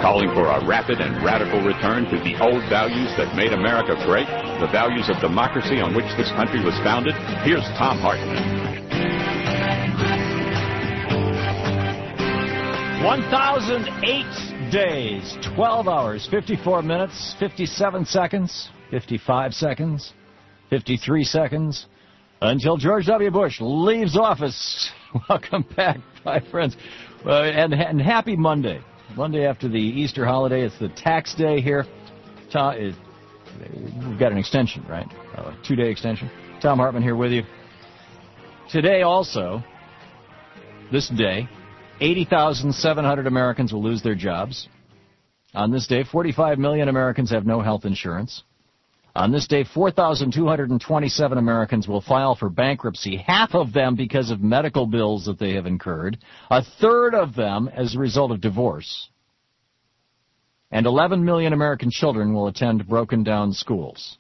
calling for a rapid and radical return to the old values that made America great, the values of democracy on which this country was founded. Here's Thom Hartmann. 1,008 days, 12 hours, 54 minutes, 57 seconds, 55 seconds, 53 seconds, until George W. Bush leaves office. Welcome back, my friends, and happy Monday. Monday after the Easter holiday. It's the tax day here. We've got an extension, right? A 2-day extension. Thom Hartmann here with you. Today also, this day, 80,700 Americans will lose their jobs. On this day, 45 million Americans have no health insurance. On this day, 4,227 Americans will file for bankruptcy, half of them because of medical bills that they have incurred, a third of them as a result of divorce, and 11 million American children will attend broken-down schools.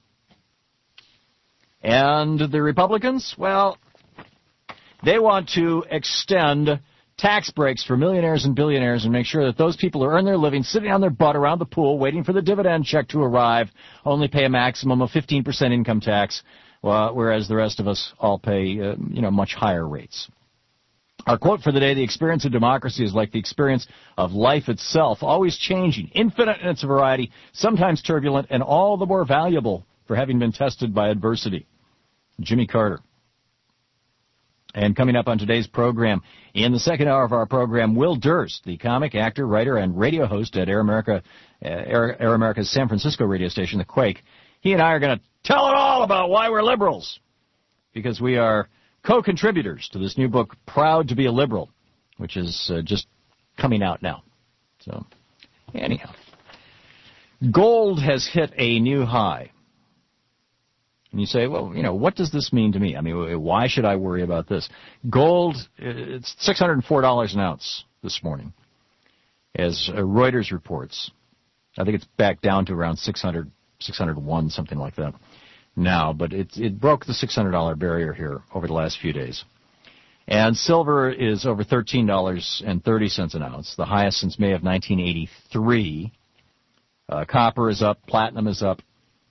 And the Republicans, well, they want to extend tax breaks for millionaires and billionaires and make sure that those people who earn their living sitting on their butt around the pool waiting for the dividend check to arrive only pay a maximum of 15% income tax, whereas the rest of us all pay, much higher rates. Our quote for the day: the experience of democracy is like the experience of life itself, always changing, infinite in its variety, sometimes turbulent, and all the more valuable for having been tested by adversity. Jimmy Carter. And coming up on today's program, in the second hour of our program, Will Durst, the comic, actor, writer, and radio host at Air America's San Francisco radio station, The Quake. He and I are going to tell it all about why we're liberals, because we are co-contributors to this new book, Proud to be a Liberal, which is just coming out now. So, anyhow, gold has hit a new high. And you say, well, what does this mean to me? I mean, why should I worry about this? Gold, it's $604 an ounce this morning, as Reuters reports. I think it's back down to around 600, 601, something like that now. But it broke the $600 barrier here over the last few days. And silver is over $13.30 an ounce, the highest since May of 1983. Copper is up. Platinum is up.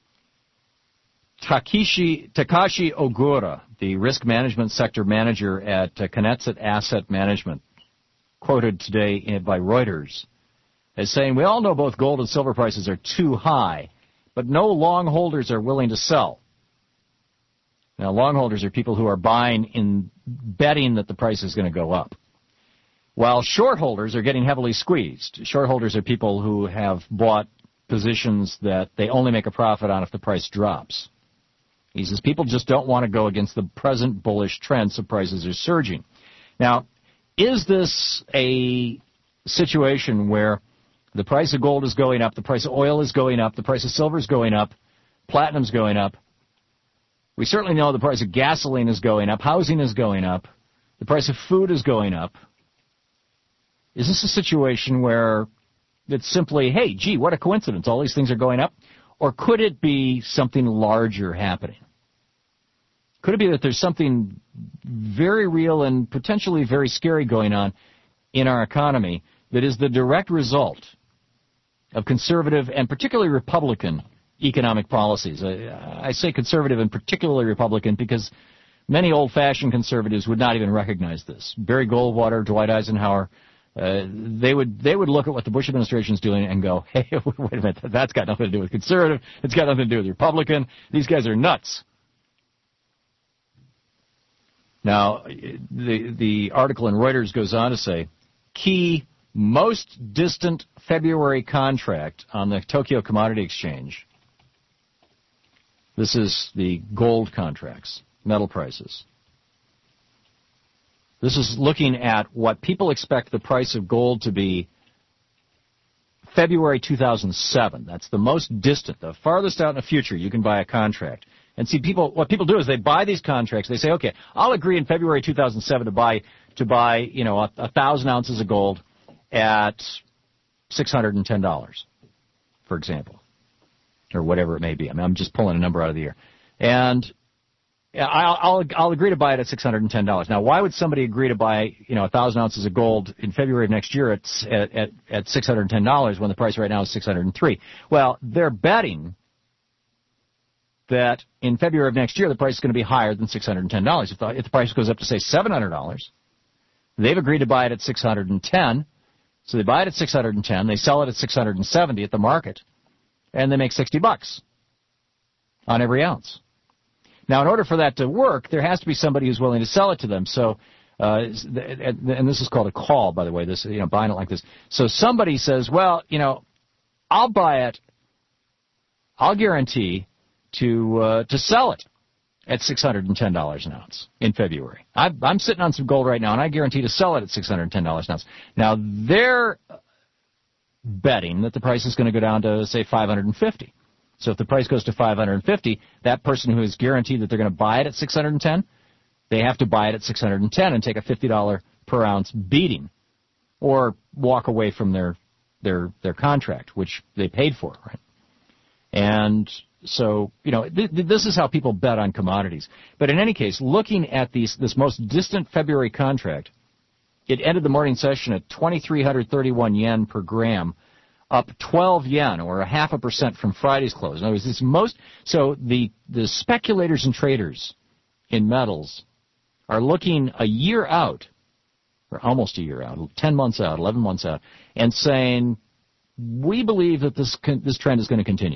Takashi Ogura, the risk management sector manager at Knesset Asset Management, quoted today by Reuters as saying, we all know both gold and silver prices are too high, but no long holders are willing to sell. Now, long holders are people who are buying in betting that the price is going to go up, while short holders are getting heavily squeezed. Short holders are people who have bought positions that they only make a profit on if the price drops. He says people just don't want to go against the present bullish trend, so prices are surging. Now, is this a situation where the price of gold is going up, the price of oil is going up, the price of silver is going up, platinum's going up? We certainly know the price of gasoline is going up, housing is going up, the price of food is going up. Is this a situation where it's simply, hey, gee, what a coincidence, all these things are going up? Or could it be something larger happening? Could it be that there's something very real and potentially very scary going on in our economy that is the direct result of conservative and particularly Republican economic policies? I say conservative and particularly Republican because many old-fashioned conservatives would not even recognize this. Barry Goldwater, Dwight Eisenhower, they would look at what the Bush administration is doing and go, hey, wait a minute, that's got nothing to do with conservative. It's got nothing to do with Republican. These guys are nuts. Now, the article in Reuters goes on to say, key most distant February contract on the Tokyo Commodity Exchange. This is the gold contracts, metal prices. This is looking at what people expect the price of gold to be February 2007. That's the most distant, the farthest out in the future you can buy a contract. And see, what people do is they buy these contracts. They say, okay, I'll agree in February 2007 to buy 1,000 ounces of gold at $610, for example, or whatever it may be. I mean, I'm just pulling a number out of the air. And Yeah, I'll agree to buy it at $610. Now, why would somebody agree to buy 1,000 ounces of gold in February of next year at $610 when the price right now is $603? Well, they're betting that in February of next year the price is going to be higher than $610. If the price goes up to say $700, they've agreed to buy it at $610. So they buy it at $610. They sell it at $670 at the market, and they make $60 on every ounce. Now, in order for that to work, there has to be somebody who's willing to sell it to them. So, and this is called a call, by the way, this, buying it like this. So somebody says, well, I'll buy it. I'll guarantee to sell it at $610 an ounce in February. I'm sitting on some gold right now, and I guarantee to sell it at $610 an ounce. Now, they're betting that the price is going to go down to, say, $550. So if the price goes to $550, that person who is guaranteed that they're going to buy it at $610, they have to buy it at $610 and take a $50 per ounce beating, or walk away from their contract, which they paid for, right? And so, this is how people bet on commodities. But in any case, looking at this most distant February contract, it ended the morning session at 2,331 yen per gram, up 12 yen, or 0.5% from Friday's close. In other words, so the speculators and traders in metals are looking a year out, or almost a year out, 10 months out, 11 months out, and saying, we believe that this trend is going to continue.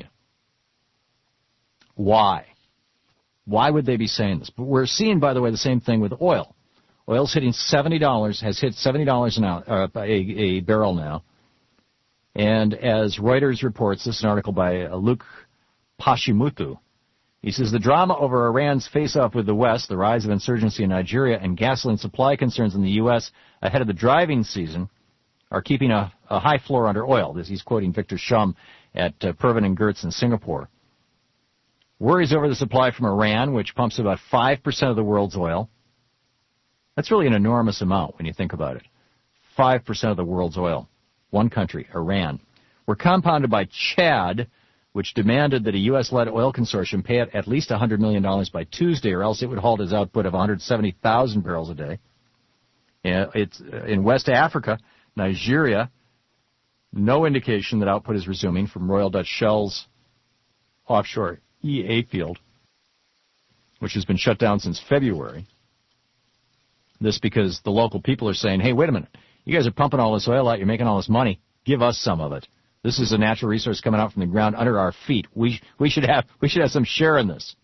Why? Why would they be saying this? But we're seeing, by the way, the same thing with oil. Oil's hitting $70, has hit $70 a barrel now. And as Reuters reports, this is an article by Luke Pashimutu. He says the drama over Iran's face-off with the West, the rise of insurgency in Nigeria, and gasoline supply concerns in the U.S. ahead of the driving season are keeping a high floor under oil. He's quoting Victor Shum at Pervin and Gertz in Singapore. Worries over the supply from Iran, which pumps about 5% of the world's oil. That's really an enormous amount when you think about it. 5% of the world's oil. One country, Iran. Were compounded by Chad, which demanded that a U.S.-led oil consortium pay it at least $100 million by Tuesday, or else it would halt its output of 170,000 barrels a day. It's in West Africa, Nigeria, no indication that output is resuming from Royal Dutch Shell's offshore EA field, which has been shut down since February. This because the local people are saying, hey, wait a minute, you guys are pumping all this oil out, you're making all this money, give us some of it. This is a natural resource coming out from the ground under our feet. We should have some share in this.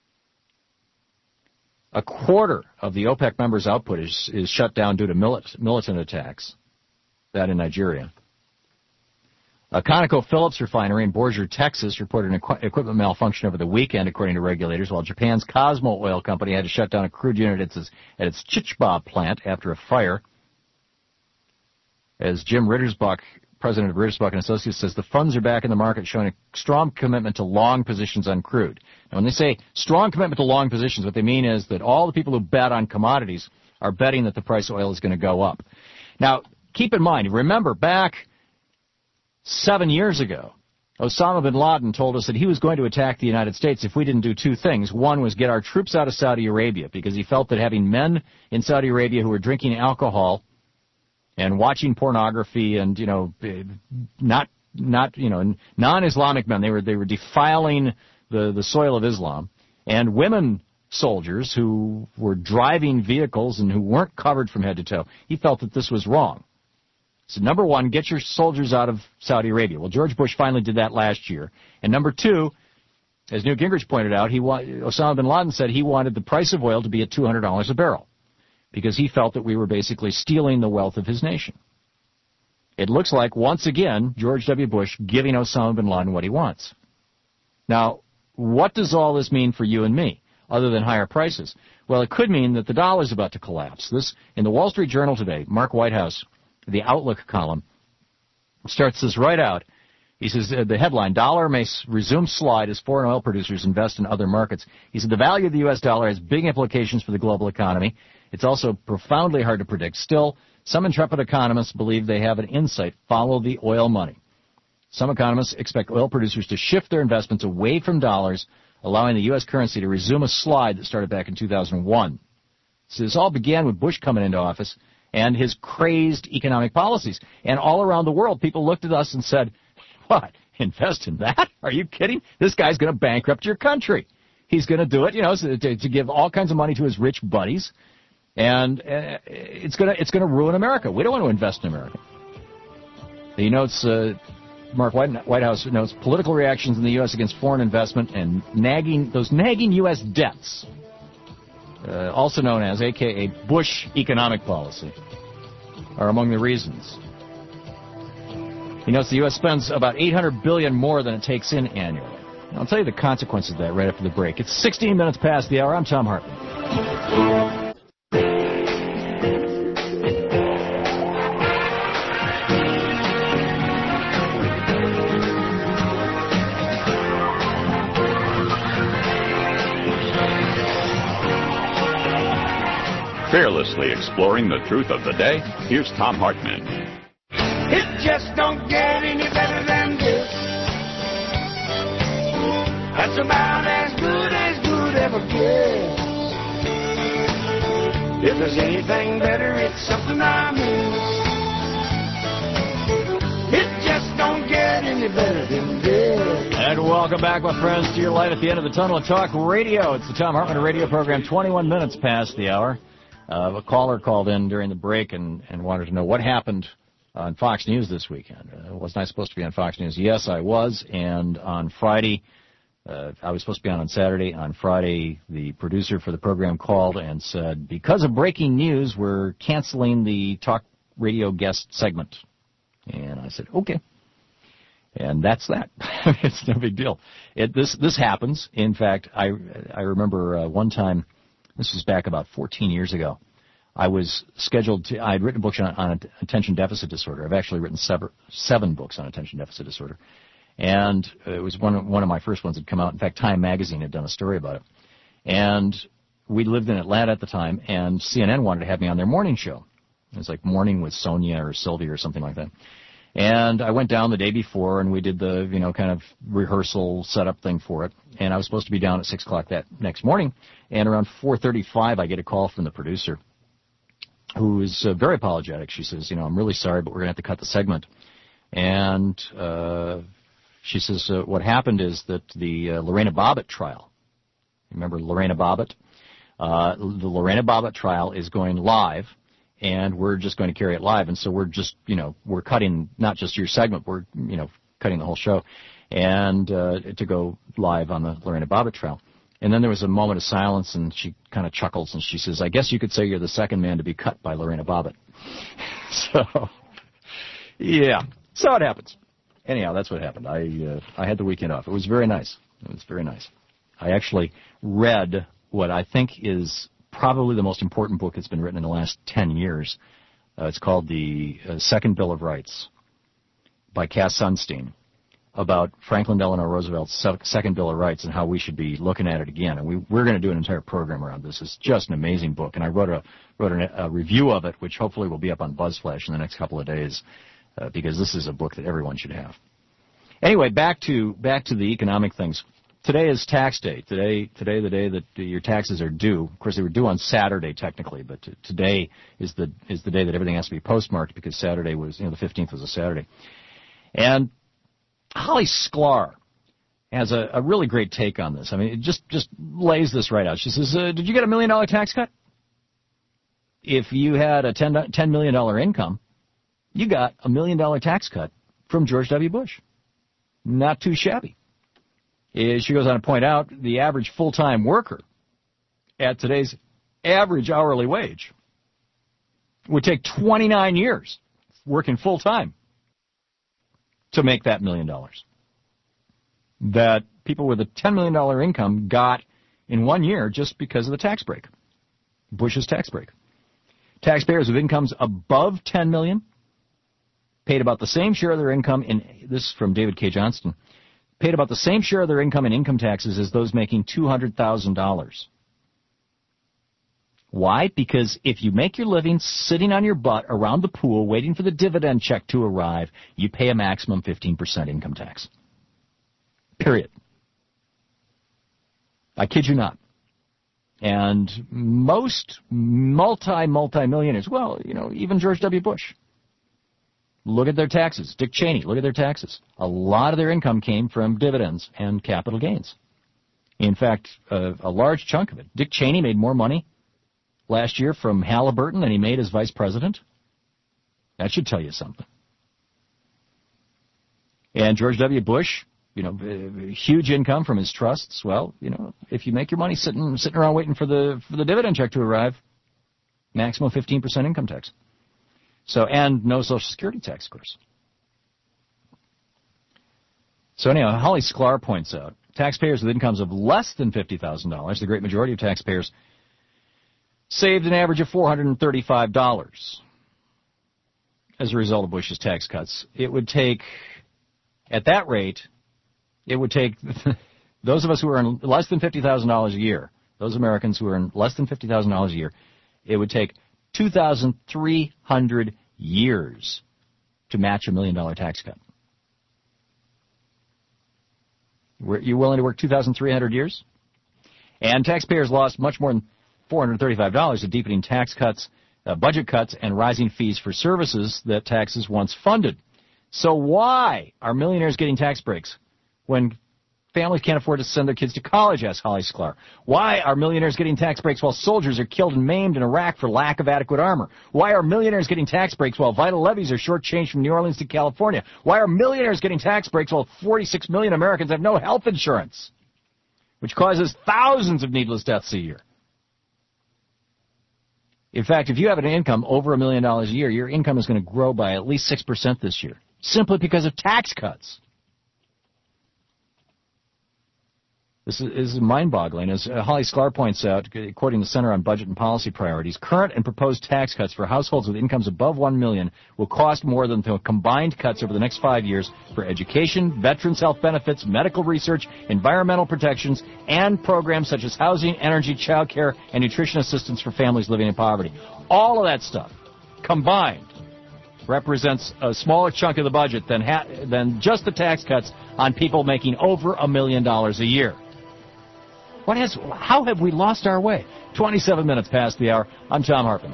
A quarter of the OPEC members' output is shut down due to militant attacks. That in Nigeria. A ConocoPhillips refinery in Borger, Texas, reported an equipment malfunction over the weekend, according to regulators, while Japan's Cosmo Oil Company had to shut down a crude unit at its Chichiba plant after a fire. As Jim Rittersbach, president of Rittersbach & Associates, says the funds are back in the market, showing a strong commitment to long positions on crude. Now, when they say strong commitment to long positions, what they mean is that all the people who bet on commodities are betting that the price of oil is going to go up. Now, keep in mind, remember back 7 years ago, Osama bin Laden told us that he was going to attack the United States if we didn't do two things. One was get our troops out of Saudi Arabia, because he felt that having men in Saudi Arabia who were drinking alcohol and watching pornography and, non-Islamic men, they were defiling the soil of Islam, and women soldiers who were driving vehicles and who weren't covered from head to toe. He felt that this was wrong. So number one, get your soldiers out of Saudi Arabia. Well, George Bush finally did that last year. And number two, as Newt Gingrich pointed out, Osama bin Laden said he wanted the price of oil to be at $200 a barrel because he felt that we were basically stealing the wealth of his nation. It looks like, once again, George W. Bush giving Osama bin Laden what he wants. Now, what does all this mean for you and me, other than higher prices? Well, it could mean that the dollar's about to collapse. This, in the Wall Street Journal today, Mark Whitehouse, the Outlook column, starts this right out. He says, the headline, dollar may resume slide as foreign oil producers invest in other markets. He said, the value of the U.S. dollar has big implications for the global economy. It's also profoundly hard to predict. Still, some intrepid economists believe they have an insight. Follow the oil money. Some economists expect oil producers to shift their investments away from dollars allowing the U.S. currency to resume a slide that started back in 2001. So this all began with Bush coming into office and his crazed economic policies. And all around the world, people looked at us and said, what, invest in that? Are you kidding? This guy's going to bankrupt your country. He's going to do it, to give all kinds of money to his rich buddies. And it's going to ruin America. We don't want to invest in America. He notes, Mark Whitehouse notes, political reactions in the U.S. against foreign investment and nagging U.S. debts, also known as, a.k.a. Bush economic policy, are among the reasons. He notes the U.S. spends about $800 billion more than it takes in annually. I'll tell you the consequences of that right after the break. It's 16 minutes past the hour. I'm Tom Hartman. Fearlessly exploring the truth of the day, here's Tom Hartman. It just don't get any better than this. That's about as good ever gets. If there's anything better, it's something I miss. It just don't get any better than this. And welcome back, my friends, to your light at the end of the tunnel of talk radio. It's the Tom Hartman radio program, 21 minutes past the hour. A caller called in during the break and wanted to know what happened on Fox News this weekend. Wasn't I supposed to be on Fox News? Yes, I was. And on Friday, I was supposed to be on Saturday. On Friday, the producer for the program called and said, because of breaking news, we're canceling the talk radio guest segment. And I said, okay. And that's that. It's no big deal. This happens. In fact, I remember one time, this was back about 14 years ago, I was scheduled to, I had written a book on attention deficit disorder. I've actually written seven books on attention deficit disorder. And it was one of my first ones that had come out. In fact, Time Magazine had done a story about it. And we lived in Atlanta at the time, and CNN wanted to have me on their morning show. It was like Morning with Sonia or Sylvia or something like that. And I went down the day before, and we did the, kind of rehearsal setup thing for it. And I was supposed to be down at 6 o'clock that next morning. And around 4:35, I get a call from the producer, who is very apologetic. She says, I'm really sorry, but we're going to have to cut the segment. And she says, what happened is that the Lorena Bobbitt trial, remember Lorena Bobbitt? The Lorena Bobbitt trial is going live. And we're just going to carry it live. And so we're just, we're cutting not just your segment, we're, cutting the whole show and to go live on the Lorena Bobbitt trial. And then there was a moment of silence, and she kind of chuckles, and she says, I guess you could say you're the second man to be cut by Lorena Bobbitt. So, yeah. So it happens. Anyhow, that's what happened. I had the weekend off. It was very nice. It was very nice. I actually read what I think is probably the most important book that's been written in the last 10 years. It's called The Second Bill of Rights by Cass Sunstein, about Franklin Delano Roosevelt's Second Bill of Rights and how we should be looking at it again. And we're going to do an entire program around this. It's just an amazing book. And I wrote a review of it, which hopefully will be up on BuzzFlash in the next couple of days, because this is a book that everyone should have. Anyway, back to the economic things. Today is tax day. Today, the day that your taxes are due. Of course, they were due on Saturday technically, but today is the day that everything has to be postmarked, because Saturday was, the 15th was a Saturday. And Holly Sklar has a really great take on this. I mean, it just lays this right out. She says, did you get $1 million tax cut? If you had a $10 million income, you got $1 million tax cut from George W. Bush. Not too shabby. She goes on to point out the average full-time worker at today's average hourly wage would take 29 years working full-time to make that $1 million that people with a $10 million income got in 1 year just because of the tax break, Bush's tax break. Taxpayers with incomes above $10 million paid about the same share of their income this is from David K. Johnston, paid about the same share of their income in income taxes as those making $200,000. Why? Because if you make your living sitting on your butt around the pool waiting for the dividend check to arrive, you pay a maximum 15% income tax. Period. I kid you not. And most multi-millionaires, well, even George W. Bush, look at their taxes. Dick Cheney, look at their taxes. A lot of their income came from dividends and capital gains. In fact, a large chunk of it. Dick Cheney made more money last year from Halliburton than he made as vice president. That should tell you something. And George W. Bush, huge income from his trusts. Well, if you make your money sitting around waiting for the dividend check to arrive, maximum 15% income tax. So, and no Social Security tax, of course. So anyhow, Holly Sklar points out, taxpayers with incomes of less than $50,000, the great majority of taxpayers, saved an average of $435 as a result of Bush's tax cuts. It would take, at that rate, those of us who earn less than $50,000 a year, those Americans who earn less than $50,000 a year, it would take 2,300 years to match $1 million tax cut. Were you willing to work 2,300 years? And taxpayers lost much more than $435 to deepening tax cuts, budget cuts, and rising fees for services that taxes once funded. So why are millionaires getting tax breaks when families can't afford to send their kids to college, asked Holly Sklar. Why are millionaires getting tax breaks while soldiers are killed and maimed in Iraq for lack of adequate armor? Why are millionaires getting tax breaks while vital levees are shortchanged from New Orleans to California? Why are millionaires getting tax breaks while 46 million Americans have no health insurance, which causes thousands of needless deaths a year? In fact, if you have an income over $1 million a year, your income is going to grow by at least 6% this year, simply because of tax cuts. This is mind-boggling. As Holly Sklar points out, according to the Center on Budget and Policy Priorities, current and proposed tax cuts for households with incomes above $1 million will cost more than the combined cuts over the next 5 years for education, veterans' health benefits, medical research, environmental protections, and programs such as housing, energy, child care, and nutrition assistance for families living in poverty. All of that stuff combined represents a smaller chunk of the budget than just the tax cuts on people making over $1 million a year. How have we lost our way? 27 minutes past the hour. I'm Tom Hartman.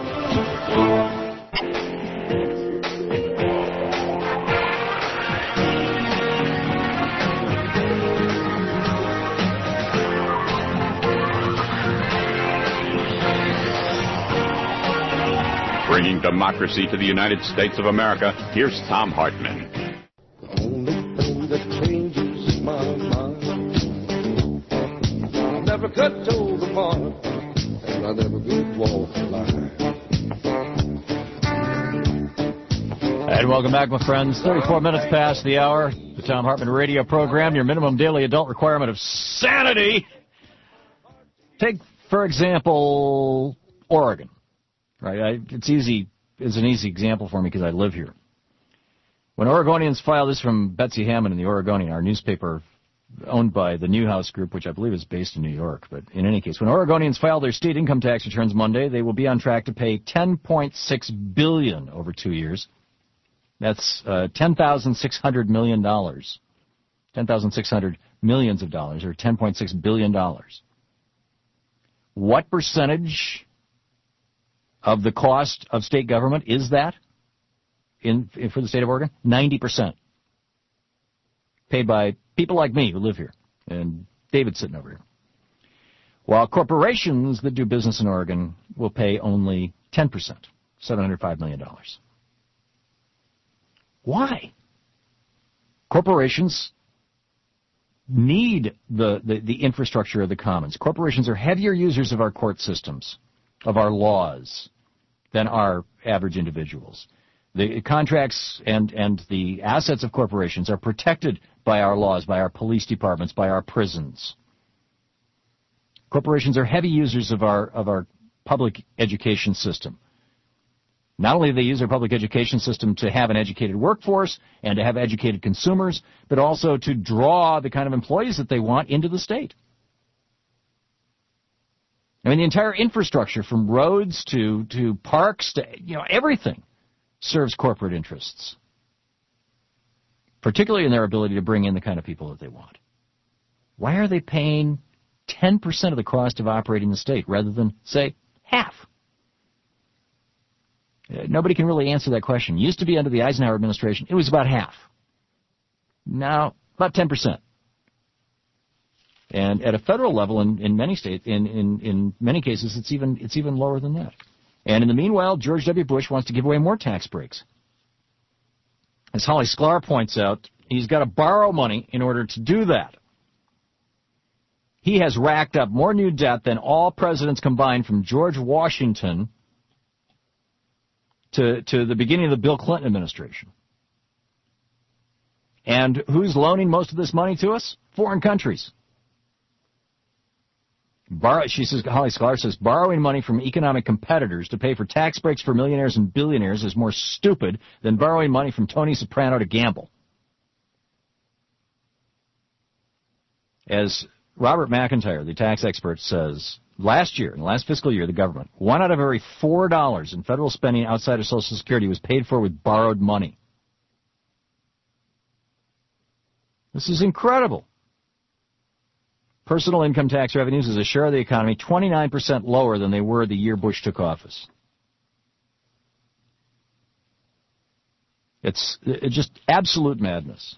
Bringing democracy to the United States of America, here's Tom Hartman. The only thing that changes my mind, I never could toe the line, and I never could walk the line. And welcome back, my friends. 34 minutes past the hour. The Tom Hartman radio program, your minimum daily adult requirement of sanity. Take, for example, Oregon. Right? It's an easy example for me because I live here. When Oregonians filed, this from Betsy Hammond in the Oregonian, our newspaper owned by the Newhouse Group, which I believe is based in New York. But in any case, when Oregonians file their state income tax returns Monday, they will be on track to pay $10.6 billion over 2 years. That's $10,600 million. 10,600 millions of dollars, or $10.6 billion. What percentage of the cost of state government is that for the state of Oregon? 90%. Paid by people like me who live here, and David's sitting over here. While corporations that do business in Oregon will pay only 10%, $705 million. Why? Corporations need the infrastructure of the commons. Corporations are heavier users of our court systems, of our laws, than our average individuals. The contracts and the assets of corporations are protected by our laws, by our police departments, by our prisons. Corporations are heavy users of our public education system. Not only do they use our public education system to have an educated workforce and to have educated consumers, but also to draw the kind of employees that they want into the state. I mean, the entire infrastructure, from roads to parks to, everything, serves corporate interests, particularly in their ability to bring in the kind of people that they want. Why are they paying 10% of the cost of operating the state rather than, say, half. Nobody can really answer that question. It used to be under the Eisenhower administration, it was about half. Now, about 10%. And at a federal level, in many states, in many cases, it's even lower than that. And in the meanwhile, George W. Bush wants to give away more tax breaks. As Holly Sklar points out, he's got to borrow money in order to do that. He has racked up more new debt than all presidents combined from George Washington to the beginning of the Bill Clinton administration. And who's loaning most of this money to us? Foreign countries. She says, Holly Sklar says, borrowing money from economic competitors to pay for tax breaks for millionaires and billionaires is more stupid than borrowing money from Tony Soprano to gamble. As Robert McIntyre, the tax expert, says, last year, in the last fiscal year, the government, 1 out of every $4 in federal spending outside of Social Security was paid for with borrowed money. This is incredible. Personal income tax revenues as a share of the economy, 29% lower than they were the year Bush took office. It's just absolute madness.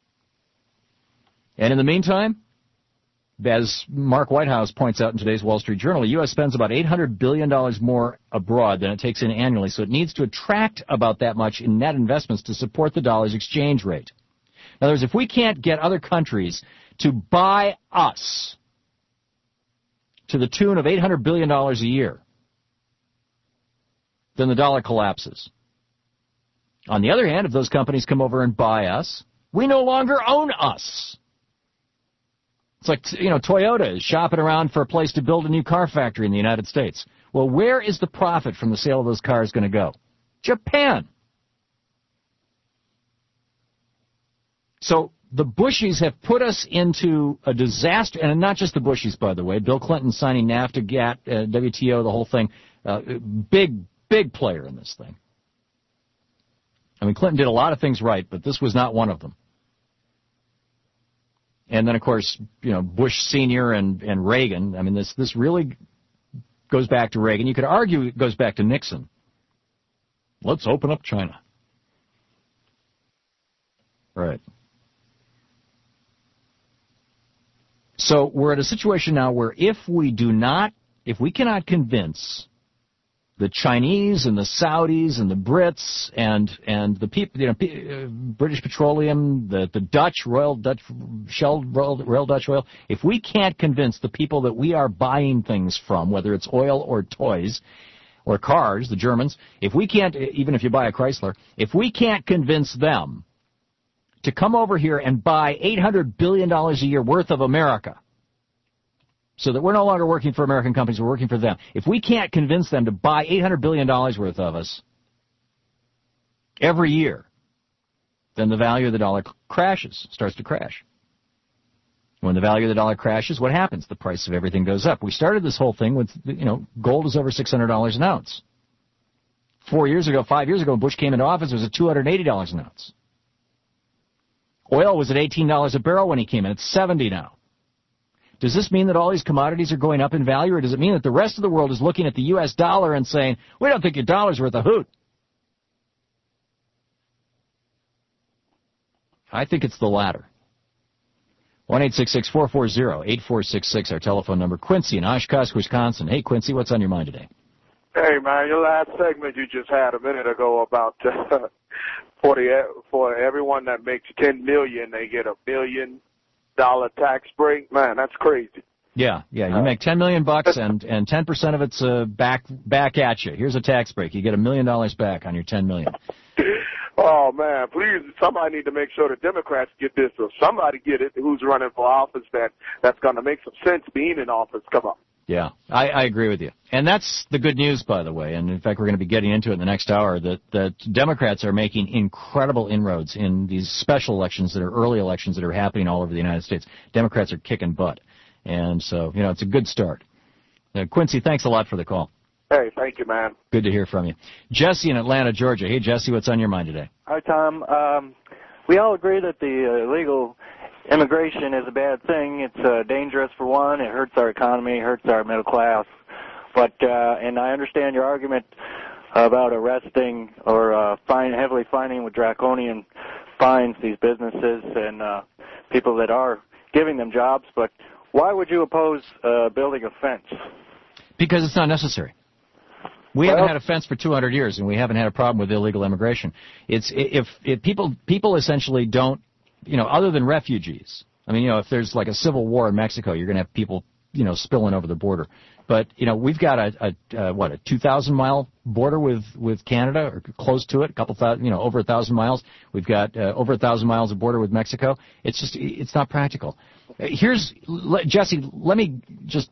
And in the meantime, as Mark Whitehouse points out in today's Wall Street Journal, the U.S. spends about $800 billion more abroad than it takes in annually, so it needs to attract about that much in net investments to support the dollar's exchange rate. In other words, if we can't get other countries to buy us to the tune of $800 billion a year, then the dollar collapses. On the other hand, if those companies come over and buy us, we no longer own us. It's like, Toyota is shopping around for a place to build a new car factory in the United States. Well, where is the profit from the sale of those cars going to go? Japan. So the Bushies have put us into a disaster, and not just the Bushies, by the way. Bill Clinton signing NAFTA, GATT, WTO, the whole thing. Big player in this thing. I mean, Clinton did a lot of things right, but this was not one of them. And then, of course, Bush Sr. and Reagan. I mean, this really goes back to Reagan. You could argue it goes back to Nixon. Let's open up China. Right. So we're at a situation now where if we cannot convince the Chinese and the Saudis and the Brits and the people, British Petroleum, the Dutch, Royal Dutch Oil, if we can't convince the people that we are buying things from, whether it's oil or toys or cars, the Germans, if we can't, even if you buy a Chrysler, if we can't convince them to come over here and buy $800 billion a year worth of America, so that we're no longer working for American companies, we're working for them. If we can't convince them to buy $800 billion worth of us every year, then the value of the dollar starts to crash. When the value of the dollar crashes, what happens? The price of everything goes up. We started this whole thing with, gold is over $600 an ounce. 5 years ago, when Bush came into office, it was at $280 an ounce. Oil was at $18 a barrel when he came in. It's $70 now. Does this mean that all these commodities are going up in value, or does it mean that the rest of the world is looking at the U.S. dollar and saying, we don't think your dollar's worth a hoot? I think it's the latter. 1-866-440-8466, our telephone number. Quincy in Oshkosh, Wisconsin. Hey, Quincy, what's on your mind today? Hey, man, your last segment you just had a minute ago about for everyone that makes $10 million, they get $1 billion tax break. Man, that's crazy. Yeah. You make $10 million and 10% of it's back at you. Here's a tax break. You get $1 million back on your $10 million. Oh man, please! Somebody need to make sure the Democrats get this, or somebody get it who's running for office that's going to make some sense being in office. Come on. Yeah, I agree with you. And that's the good news, by the way. And in fact, we're going to be getting into it in the next hour, that Democrats are making incredible inroads in these special elections that are early elections that are happening all over the United States. Democrats are kicking butt. And so, it's a good start. Quincy, thanks a lot for the call. Hey, thank you, man. Good to hear from you. Jesse in Atlanta, Georgia. Hey, Jesse, what's on your mind today? Hi, Tom. We all agree that the illegal immigration is a bad thing. It's dangerous for one. It hurts our economy, hurts our middle class. But and I understand your argument about arresting or heavily fining with draconian fines these businesses and people that are giving them jobs. But why would you oppose building a fence? Because it's not necessary. We haven't had a fence for 200 years, and we haven't had a problem with illegal immigration. It's if people essentially don't, other than refugees. I mean, if there's like a civil war in Mexico, you're going to have people, spilling over the border. But we've got a 2,000-mile border with Canada, or close to it, a couple thousand, over 1,000 miles. We've got over 1,000 miles of border with Mexico. It's not practical. Jesse, let me just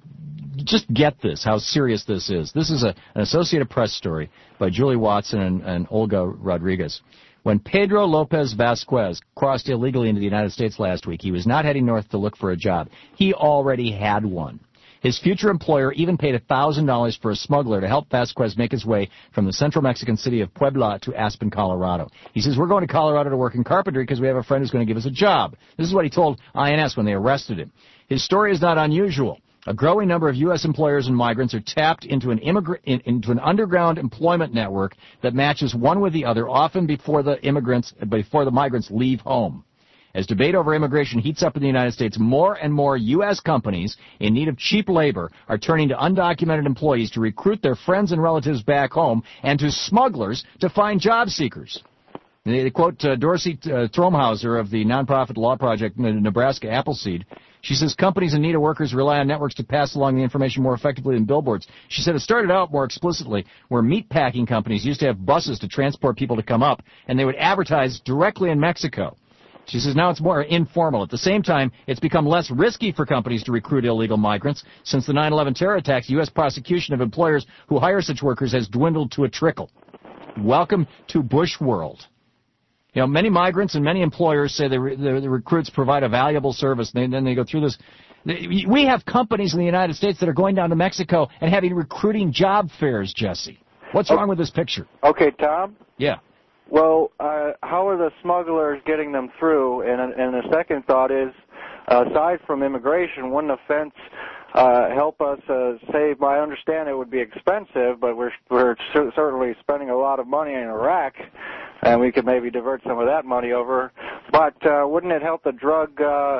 get this, how serious this is. This is an Associated Press story by Julie Watson and Olga Rodriguez. When Pedro Lopez Vasquez crossed illegally into the United States last week, he was not heading north to look for a job. He already had one. His future employer even paid $1,000 for a smuggler to help Vasquez make his way from the central Mexican city of Puebla to Aspen, Colorado. He says, we're going to Colorado to work in carpentry because we have a friend who's going to give us a job. This is what he told INS when they arrested him. His story is not unusual. A growing number of U.S. employers and migrants are tapped into an underground employment network that matches one with the other, often before the migrants leave home. As debate over immigration heats up in the United States, more and more U.S. companies in need of cheap labor are turning to undocumented employees to recruit their friends and relatives back home and to smugglers to find job seekers. They quote Dorsey Tromhauser of the nonprofit law project Nebraska Appleseed. She says companies in need of workers rely on networks to pass along the information more effectively than billboards. She said it started out more explicitly where meat packing companies used to have buses to transport people to come up, and they would advertise directly in Mexico. She says now it's more informal. At the same time, it's become less risky for companies to recruit illegal migrants. Since the 9/11 terror attacks, U.S. prosecution of employers who hire such workers has dwindled to a trickle. Welcome to Bush world. Many migrants and many employers say the recruits provide a valuable service, and then they go through this. We have companies in the United States that are going down to Mexico and having recruiting job fairs, Jesse. What's wrong with this picture? Okay, Tom? Yeah. Well, how are the smugglers getting them through? And the second thought is, aside from immigration, wouldn't a fence help us save? I understand it would be expensive, but we're certainly spending a lot of money in Iraq, and we could maybe divert some of that money over. But wouldn't it help the drug,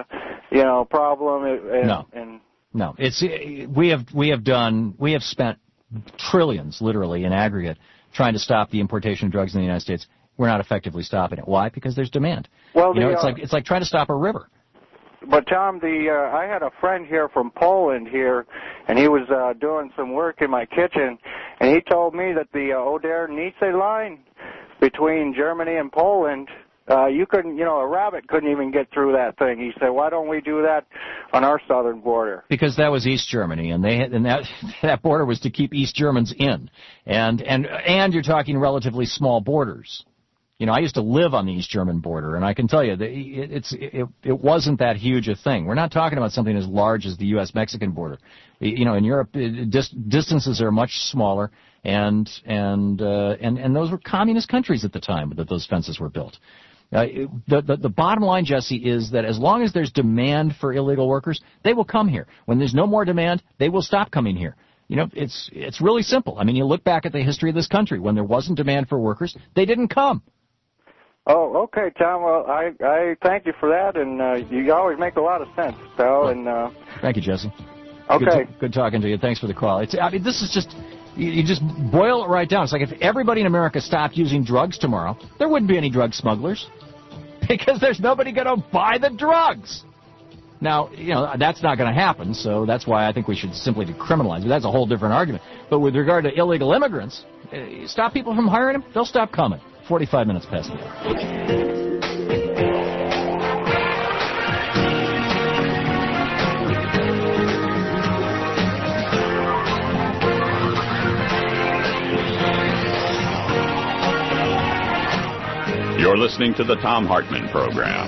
problem? No. We have spent trillions, literally, in aggregate, trying to stop the importation of drugs in the United States. We're not effectively stopping it. Why? Because there's demand. Well, it's like trying to stop a river. But Tom, I had a friend here from Poland here, and he was doing some work in my kitchen, and he told me that the Oder-Neisse line between Germany and Poland, you couldn't, a rabbit couldn't even get through that thing. He said, why don't we do that on our southern border? Because that was East Germany, and that border was to keep East Germans in, and you're talking relatively small borders. I used to live on the East German border, and I can tell you that it wasn't that huge a thing. We're not talking about something as large as the U.S.-Mexican border. In Europe, distances are much smaller, and those were communist countries at the time that those fences were built. The bottom line, Jesse, is that as long as there's demand for illegal workers, they will come here. When there's no more demand, they will stop coming here. It's really simple. I mean, you look back at the history of this country. When there wasn't demand for workers, they didn't come. Oh, okay, Tom. Well, I thank you for that, and you always make a lot of sense, pal. And thank you, Jesse. Okay. Good talking to you. Thanks for the call. This is just, you just boil it right down. It's like if everybody in America stopped using drugs tomorrow, there wouldn't be any drug smugglers because there's nobody going to buy the drugs. Now, that's not going to happen, so that's why I think we should simply decriminalize it. That's a whole different argument. But with regard to illegal immigrants, stop people from hiring them, they'll stop coming. 45 minutes past the hour. You're listening to the Thom Hartmann Program.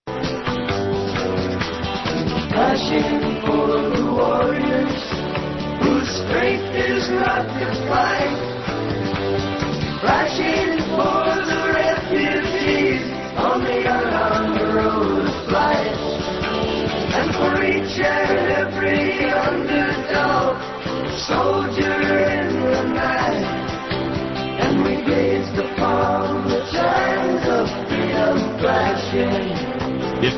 Rushing for the warriors whose strength is not to fight. Rushing for the refugees on the road of flight.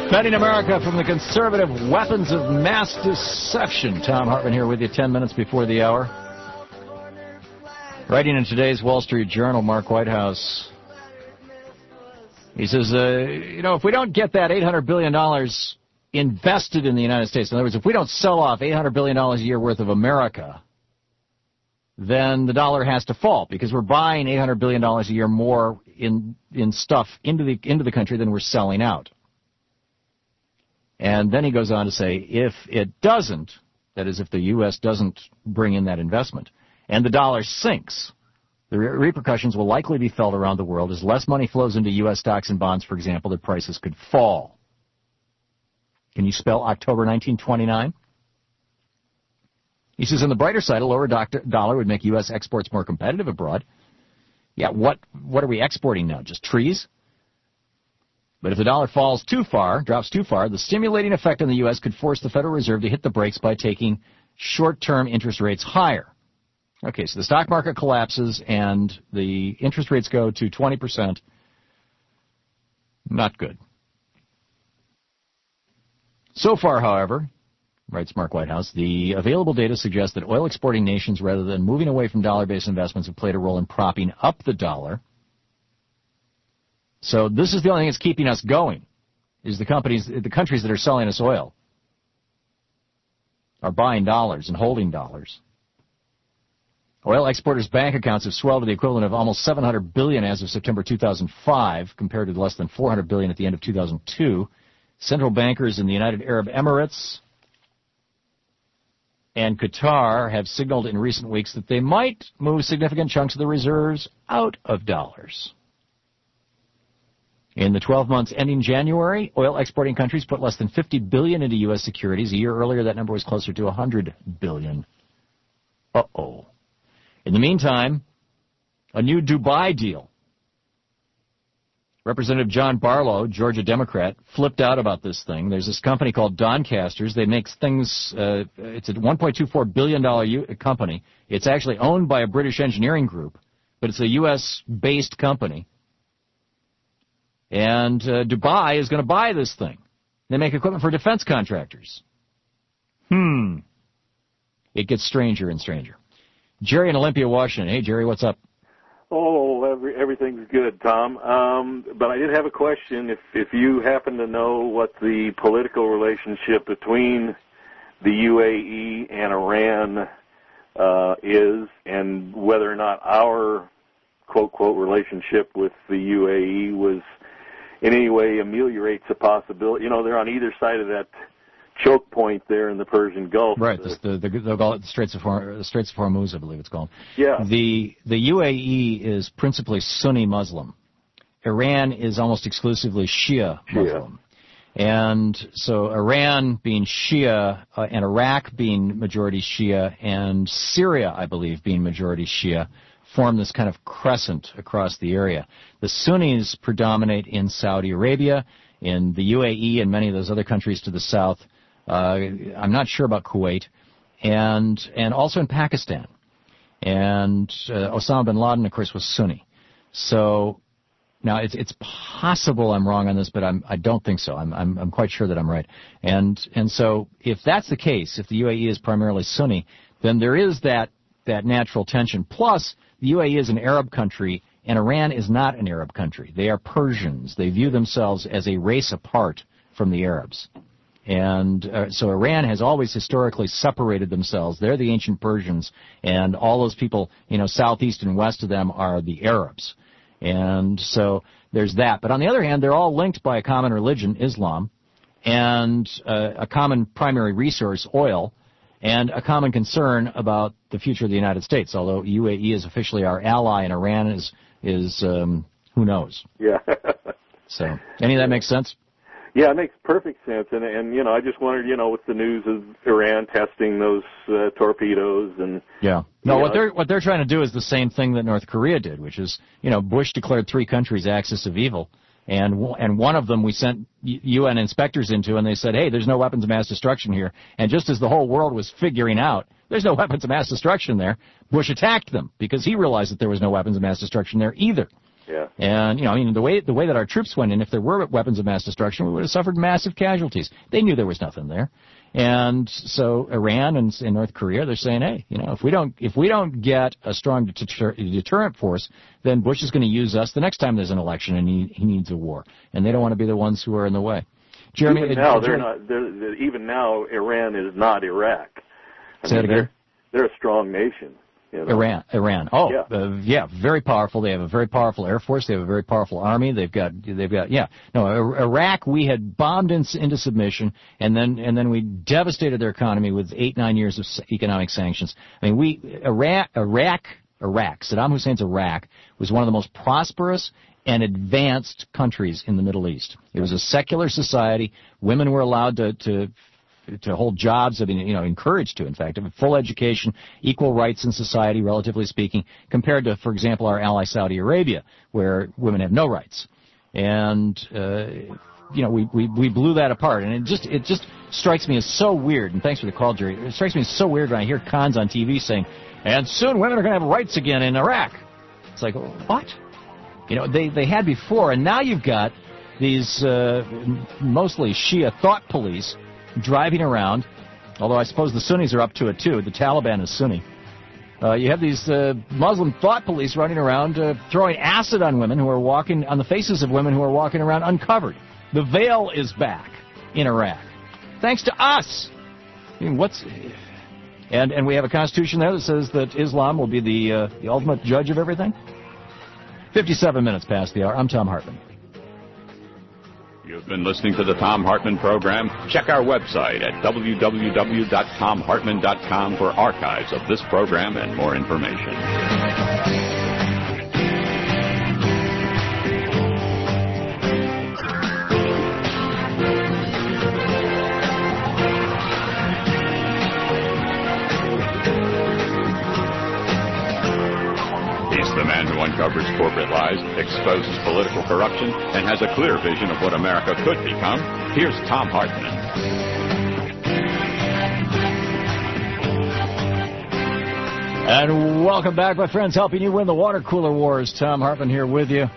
Defending America from the conservative weapons of mass deception. Tom Hartman here with you 10 minutes before the hour. Writing in today's Wall Street Journal, Mark Whitehouse, he says, if we don't get that $800 billion invested in the United States, in other words, if we don't sell off $800 billion a year worth of America, then the dollar has to fall because we're buying $800 billion a year more in stuff into the country than we're selling out. And then he goes on to say, if it doesn't, that is, if the U.S. doesn't bring in that investment, and the dollar sinks, the repercussions will likely be felt around the world. As less money flows into U.S. stocks and bonds, for example, the prices could fall. Can you spell October 1929? He says, on the brighter side, a lower dollar would make U.S. exports more competitive abroad. Yeah, what are we exporting now? Just trees? But if the dollar drops too far, the stimulating effect on the U.S. could force the Federal Reserve to hit the brakes by taking short-term interest rates higher. Okay, so the stock market collapses and the interest rates go to 20%. Not good. So far, however, writes Mark Whitehouse, the available data suggests that oil-exporting nations, rather than moving away from dollar-based investments, have played a role in propping up the dollar. So this is the only thing that's keeping us going, is the countries that are selling us oil are buying dollars and holding dollars. Oil exporters' bank accounts have swelled to the equivalent of almost $700 billion as of September 2005, compared to less than $400 billion at the end of 2002. Central bankers in the United Arab Emirates and Qatar have signaled in recent weeks that they might move significant chunks of the reserves out of dollars. In the 12 months ending January, oil-exporting countries put less than $50 billion into U.S. securities. A year earlier, that number was closer to $100 billion. Uh-oh. In the meantime, a new Dubai deal. Representative John Barlow, Georgia Democrat, flipped out about this thing. There's this company called Doncasters. They make things, it's a $1.24 billion company. It's actually owned by a British engineering group, but it's a U.S.-based company. And Dubai is going to buy this thing. They make equipment for defense contractors. It gets stranger and stranger. Jerry in Olympia, Washington. Hey, Jerry, what's up? Oh, everything's good, Tom. But I did have a question. If you happen to know what the political relationship between the UAE and Iran is, and whether or not our quote relationship with the UAE was in any way ameliorates the possibility. You know, they're on either side of that choke point there in the Persian Gulf. Right, they'll call it the Straits of Hormuz, I believe it's called. Yeah. The UAE is principally Sunni Muslim. Iran is almost exclusively Shia Muslim. And so Iran being Shia, and Iraq being majority Shia, and Syria, I believe, being majority Shia, form this kind of crescent across the area. The Sunnis predominate in Saudi Arabia, in the UAE, and many of those other countries to the south. I'm not sure about Kuwait, and also in Pakistan. And Osama bin Laden, of course, was Sunni. So now it's possible I'm wrong on this, but I don't think so. I'm quite sure that I'm right. And so if that's the case, if the UAE is primarily Sunni, then there is that natural tension. Plus, the UAE is an Arab country, and Iran is not an Arab country. They are Persians. They view themselves as a race apart from the Arabs. And so Iran has always historically separated themselves. They're the ancient Persians, and all those people, southeast and west of them are the Arabs. And so there's that. But on the other hand, they're all linked by a common religion, Islam, and a common primary resource, oil, and a common concern about the future of the United States, although UAE is officially our ally and Iran is who knows. Yeah. So, any of that makes sense? Yeah, it makes perfect sense. And I just wondered, with the news of Iran testing those torpedoes and... Yeah. No, what they're trying to do is the same thing that North Korea did, which is, Bush declared 3 countries axis of evil. And one of them we sent UN inspectors into, and they said, hey, there's no weapons of mass destruction here. And just as the whole world was figuring out there's no weapons of mass destruction there, Bush attacked them because he realized that there was no weapons of mass destruction there either. Yeah. And, I mean, the way that our troops went in, if there were weapons of mass destruction, we would have suffered massive casualties. They knew there was nothing there. And so Iran and North Korea, they're saying, hey, if we don't get a strong deterrent force, then Bush is going to use us the next time there's an election and he needs a war. And they don't want to be the ones who are in the way. Jeremy, even now, Iran is not Iraq. Say it again. They're a strong nation. Iran. Oh, yeah. Very powerful. They have a very powerful Air Force. They have a very powerful Army. Iraq, we had bombed into submission, and then we devastated their economy with 8-9 years of economic sanctions. I mean, Iraq, Saddam Hussein's Iraq was one of the most prosperous and advanced countries in the Middle East. It was a secular society. Women were allowed to hold jobs, encouraged to, in fact, full education, equal rights in society, relatively speaking, compared to, for example, our ally Saudi Arabia, where women have no rights. And, we blew that apart. And it just strikes me as so weird, and thanks for the call, Jerry, it strikes me as so weird when I hear cons on TV saying, and soon women are going to have rights again in Iraq. It's like, what? They had before, and now you've got these mostly Shia thought police driving around, although I suppose the Sunnis are up to it too. The Taliban is Sunni. You have these Muslim thought police running around throwing acid on women who are walking, on the faces of women who are walking around uncovered. The veil is back in Iraq, thanks to us. I mean, and we have a constitution there that says that Islam will be the ultimate judge of everything. 57 minutes past the hour. I'm Thom Hartmann. You've been listening to the Thom Hartmann Program. Check our website at www.thomhartmann.com for archives of this program and more information. He's the man who uncovers corporate lies, exposes political corruption, and has a clear vision of what America could become. Here's Thom Hartmann. And welcome back, my friends, helping you win the water cooler wars. Thom Hartmann here with you.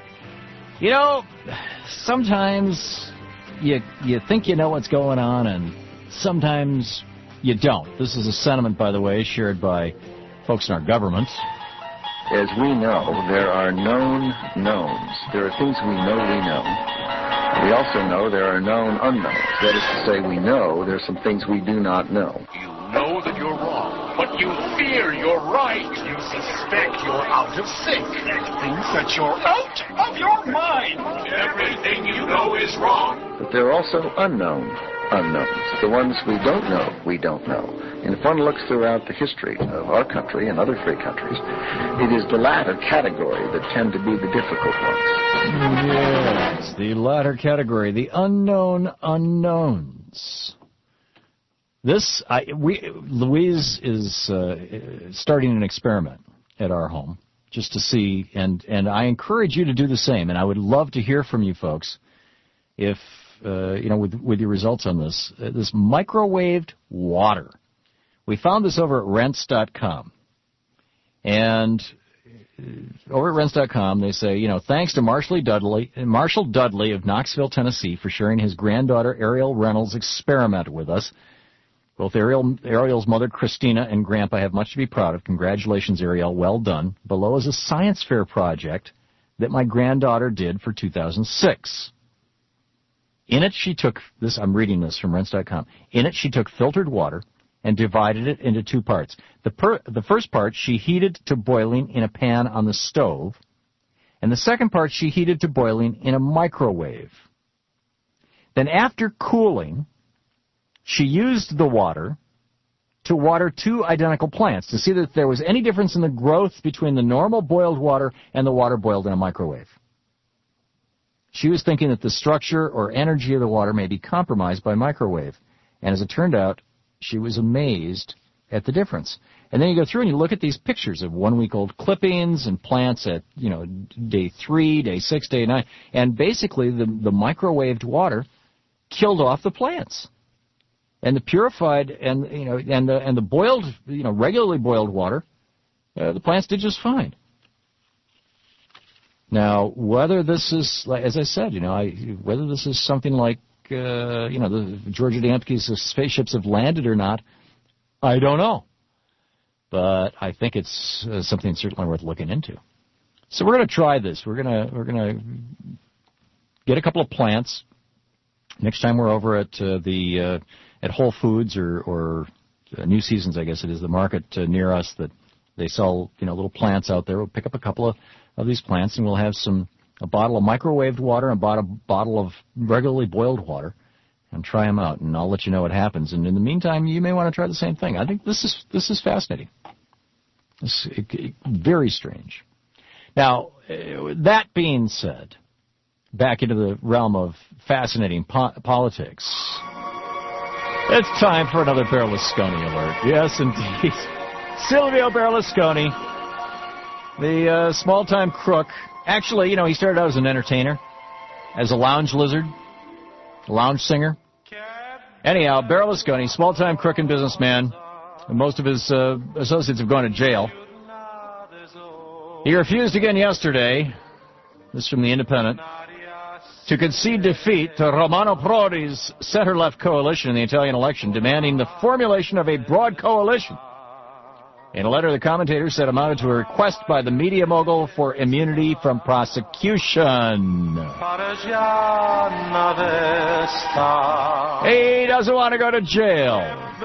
Sometimes you think you know what's going on, and sometimes you don't. This is a sentiment, by the way, shared by folks in our government. As we know, there are known knowns. There are things we know. We also know there are known unknowns. That is to say, we know there are some things we do not know. You know that you're wrong, but you fear you're right. You suspect you're out of sync. That thinks that you're out of your mind. Everything you know is wrong. But there are also unknowns. The ones we don't know. And if one looks throughout the history of our country and other free countries, it is the latter category that tend to be the difficult ones. Yes, the latter category, the unknown unknowns. Louise is starting an experiment at our home just to see, and I encourage you to do the same. And I would love to hear from you folks if with your results on this. This microwaved water. We found this over at Rents.com. And over at Rents.com, they say, thanks to Marshall Dudley of Knoxville, Tennessee, for sharing his granddaughter Ariel Reynolds' experiment with us. Both Ariel's mother, Christina, and Grandpa have much to be proud of. Congratulations, Ariel. Well done. Below is a science fair project that my granddaughter did for 2006. In it, she took this. I'm reading this from Rents.com. In it, she took filtered water and divided it into two parts. The first part she heated to boiling in a pan on the stove, and the second part she heated to boiling in a microwave. Then after cooling, she used the water to water two identical plants to see that there was any difference in the growth between the normal boiled water and the water boiled in a microwave. She was thinking that the structure or energy of the water may be compromised by microwave. And as it turned out, she was amazed at the difference. And then you go through and you look at these pictures of 1-week-old clippings and plants at, day 3, day 6, day 9. And basically the microwaved water killed off the plants. And the purified and the boiled, regularly boiled water, the plants did just fine. Now, whether this is, as I said, whether this is something like, the Georgia Dambski's spaceships have landed or not, I don't know. But I think it's something certainly worth looking into. So we're going to try this. We're going to get a couple of plants. Next time we're over at at Whole Foods or New Seasons, I guess it is, the market near us that they sell, little plants out there. We'll pick up a couple of these plants, and we'll have a bottle of microwaved water and a bottle of regularly boiled water, and try them out. And I'll let you know what happens. And in the meantime, you may want to try the same thing. I think this is fascinating. It's very strange. Now, that being said, back into the realm of fascinating politics, it's time for another Berlusconi alert. Yes, indeed. Silvio Berlusconi, the small-time crook. Actually, he started out as an entertainer, as a lounge lizard, a lounge singer. Anyhow, Berlusconi, small-time crook and businessman. Most of his associates have gone to jail. He refused again yesterday, this is from The Independent, to concede defeat to Romano Prodi's center-left coalition in the Italian election, demanding the formulation of a broad coalition. In a letter, the commentator said amounted to a request by the media mogul for immunity from prosecution. He doesn't want to go to jail.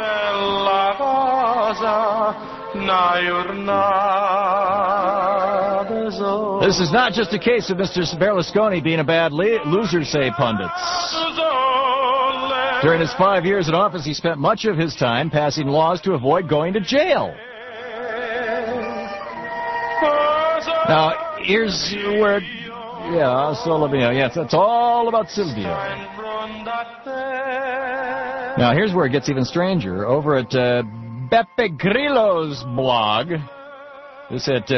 This is not just a case of Mr. Berlusconi being a bad loser, say pundits. During his 5 years in office, he spent much of his time passing laws to avoid going to jail. Now, here's where, it's all about Silvio. Now, here's where it gets even stranger. Over at Beppe Grillo's blog, this at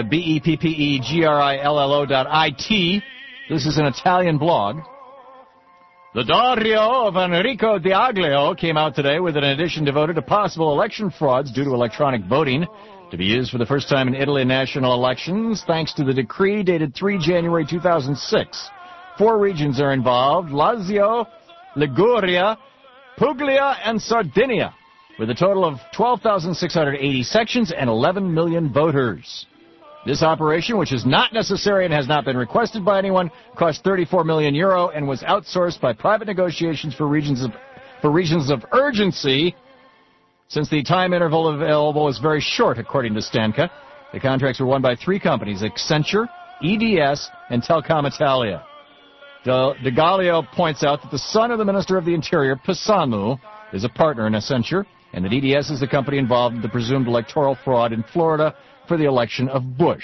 BEPPEGRILLO.IT, this is an Italian blog. The Diario of Enrico D'Aglio came out today with an edition devoted to possible election frauds due to electronic voting, to be used for the first time in Italy national elections, thanks to the decree dated 3 January 2006. 4 regions are involved: Lazio, Liguria, Puglia, and Sardinia, with a total of 12,680 sections and 11 million voters. This operation, which is not necessary and has not been requested by anyone, cost €34 million and was outsourced by private negotiations for regions of urgency, since the time interval available is very short, according to Stanca. The contracts were won by 3 companies: Accenture, EDS, and Telecom Italia. D'Aglio points out that the son of the Minister of the Interior, Pisanu, is a partner in Accenture, and that EDS is the company involved in the presumed electoral fraud in Florida for the election of Bush.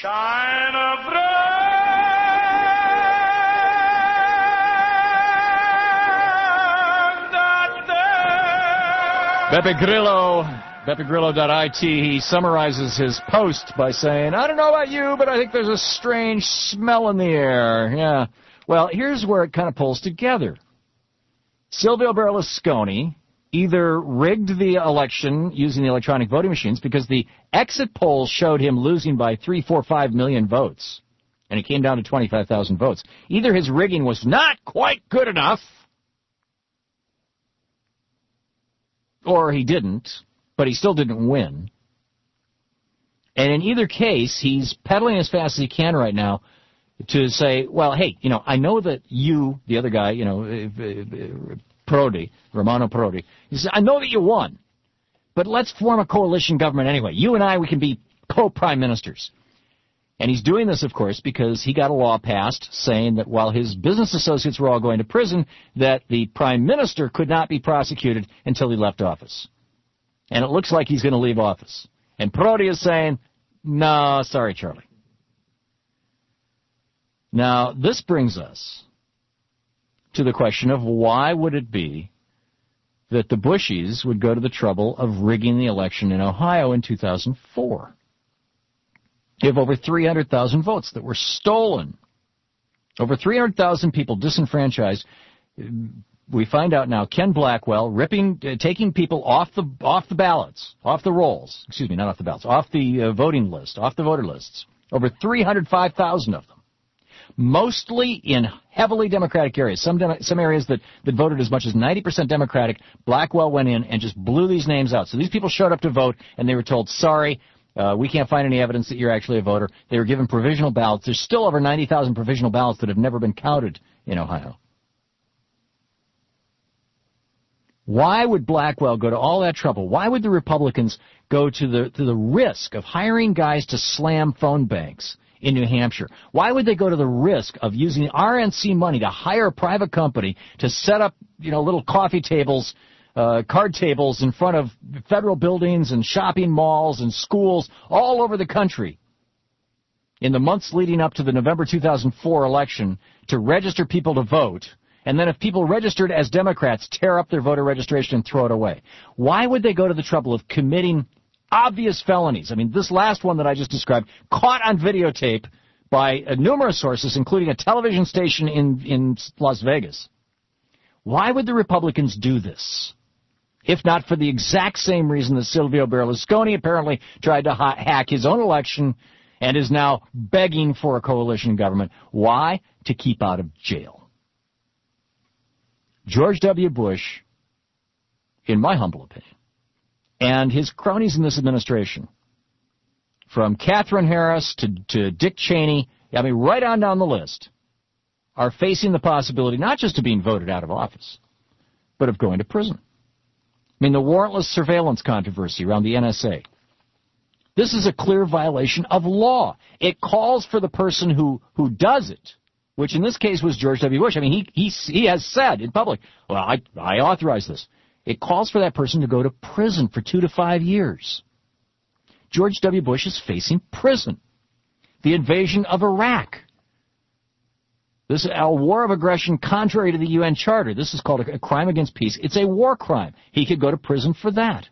Beppe Grillo.it, he summarizes his post by saying, I don't know about you, but I think there's a strange smell in the air. Yeah. Well, here's where it kind of pulls together. Silvio Berlusconi either rigged the election using the electronic voting machines, because the exit polls showed him losing by 3, 4, 5 million votes, and it came down to 25,000 votes. Either his rigging was not quite good enough, or he didn't, but he still didn't win. And in either case, he's pedaling as fast as he can right now to say, well, hey, I know that you, the other guy, Romano Prodi, he says, I know that you won, but let's form a coalition government anyway. You and I, we can be co-prime ministers. And he's doing this, of course, because he got a law passed saying that while his business associates were all going to prison, that the prime minister could not be prosecuted until he left office. And it looks like he's going to leave office. And Prodi is saying, no, sorry, Charlie. Now, this brings us to the question of why would it be that the Bushies would go to the trouble of rigging the election in Ohio in 2004. You have over 300,000 votes that were stolen. Over 300,000 people disenfranchised. We find out now Ken Blackwell taking people off the ballots, off the rolls. Excuse me, not off the ballots, off the voting list, off the voter lists. Over 305,000 of them. mostly in heavily Democratic areas. Some areas that voted as much as 90% Democratic. Blackwell went in and just blew these names out. So these people showed up to vote, and they were told, sorry, we can't find any evidence that you're actually a voter. They were given provisional ballots. There's still over 90,000 provisional ballots that have never been counted in Ohio. Why would Blackwell go to all that trouble? Why would the Republicans go to the risk of hiring guys to slam phone banks in New Hampshire? Why would they go to the risk of using RNC money to hire a private company to set up, little coffee tables, card tables in front of federal buildings and shopping malls and schools all over the country in the months leading up to the November 2004 election to register people to vote? And then if people registered as Democrats, tear up their voter registration and throw it away. Why would they go to the trouble of committing obvious felonies? I mean, this last one that I just described, caught on videotape by numerous sources, including a television station in Las Vegas. Why would the Republicans do this? If not for the exact same reason that Silvio Berlusconi apparently tried to hack his own election and is now begging for a coalition government. Why? To keep out of jail. George W. Bush, in my humble opinion, and his cronies in this administration, from Katherine Harris to Dick Cheney, right on down the list, are facing the possibility not just of being voted out of office, but of going to prison. The warrantless surveillance controversy around the NSA. This is a clear violation of law. It calls for the person who does it, which in this case was George W. Bush. He has said in public, well, I authorize this. It calls for that person to go to prison for 2 to 5 years. George W. Bush is facing prison. The invasion of Iraq. This is a war of aggression contrary to the UN Charter. This is called a crime against peace. It's a war crime. He could go to prison for that.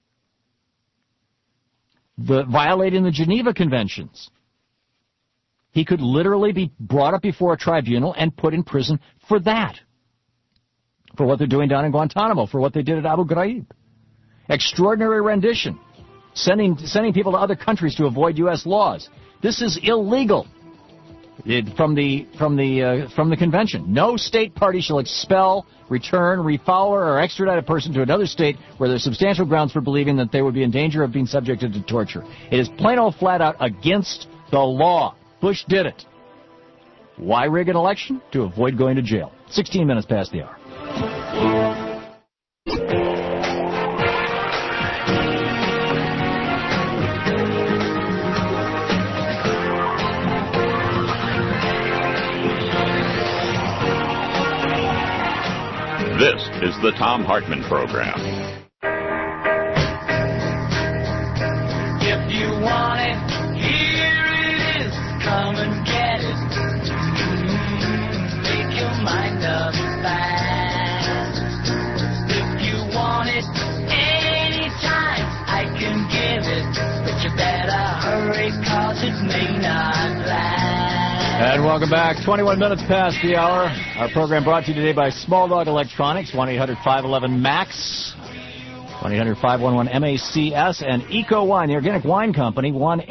Violating the Geneva Conventions. He could literally be brought up before a tribunal and put in prison for that. For what they're doing down in Guantanamo, for what they did at Abu Ghraib. Extraordinary rendition. Sending people to other countries to avoid U.S. laws. This is illegal. From the convention. No state party shall expel, return, refoul, or extradite a person to another state where there's substantial grounds for believing that they would be in danger of being subjected to torture. It is plain old flat out against the law. Bush did it. Why rig an election? To avoid going to jail. 16 minutes past the hour. This is the Thom Hartmann Program. If you want it, here it is. Come and get it. Make your mind up fast. If you want it anytime, I can give it. But you better hurry, 'cause it may not last. And welcome back. 21 minutes past the hour. Our program brought to you today by Small Dog Electronics, 1-800-511-MAX, 1-800-511-MACS, and Eco Wine, the organic wine company,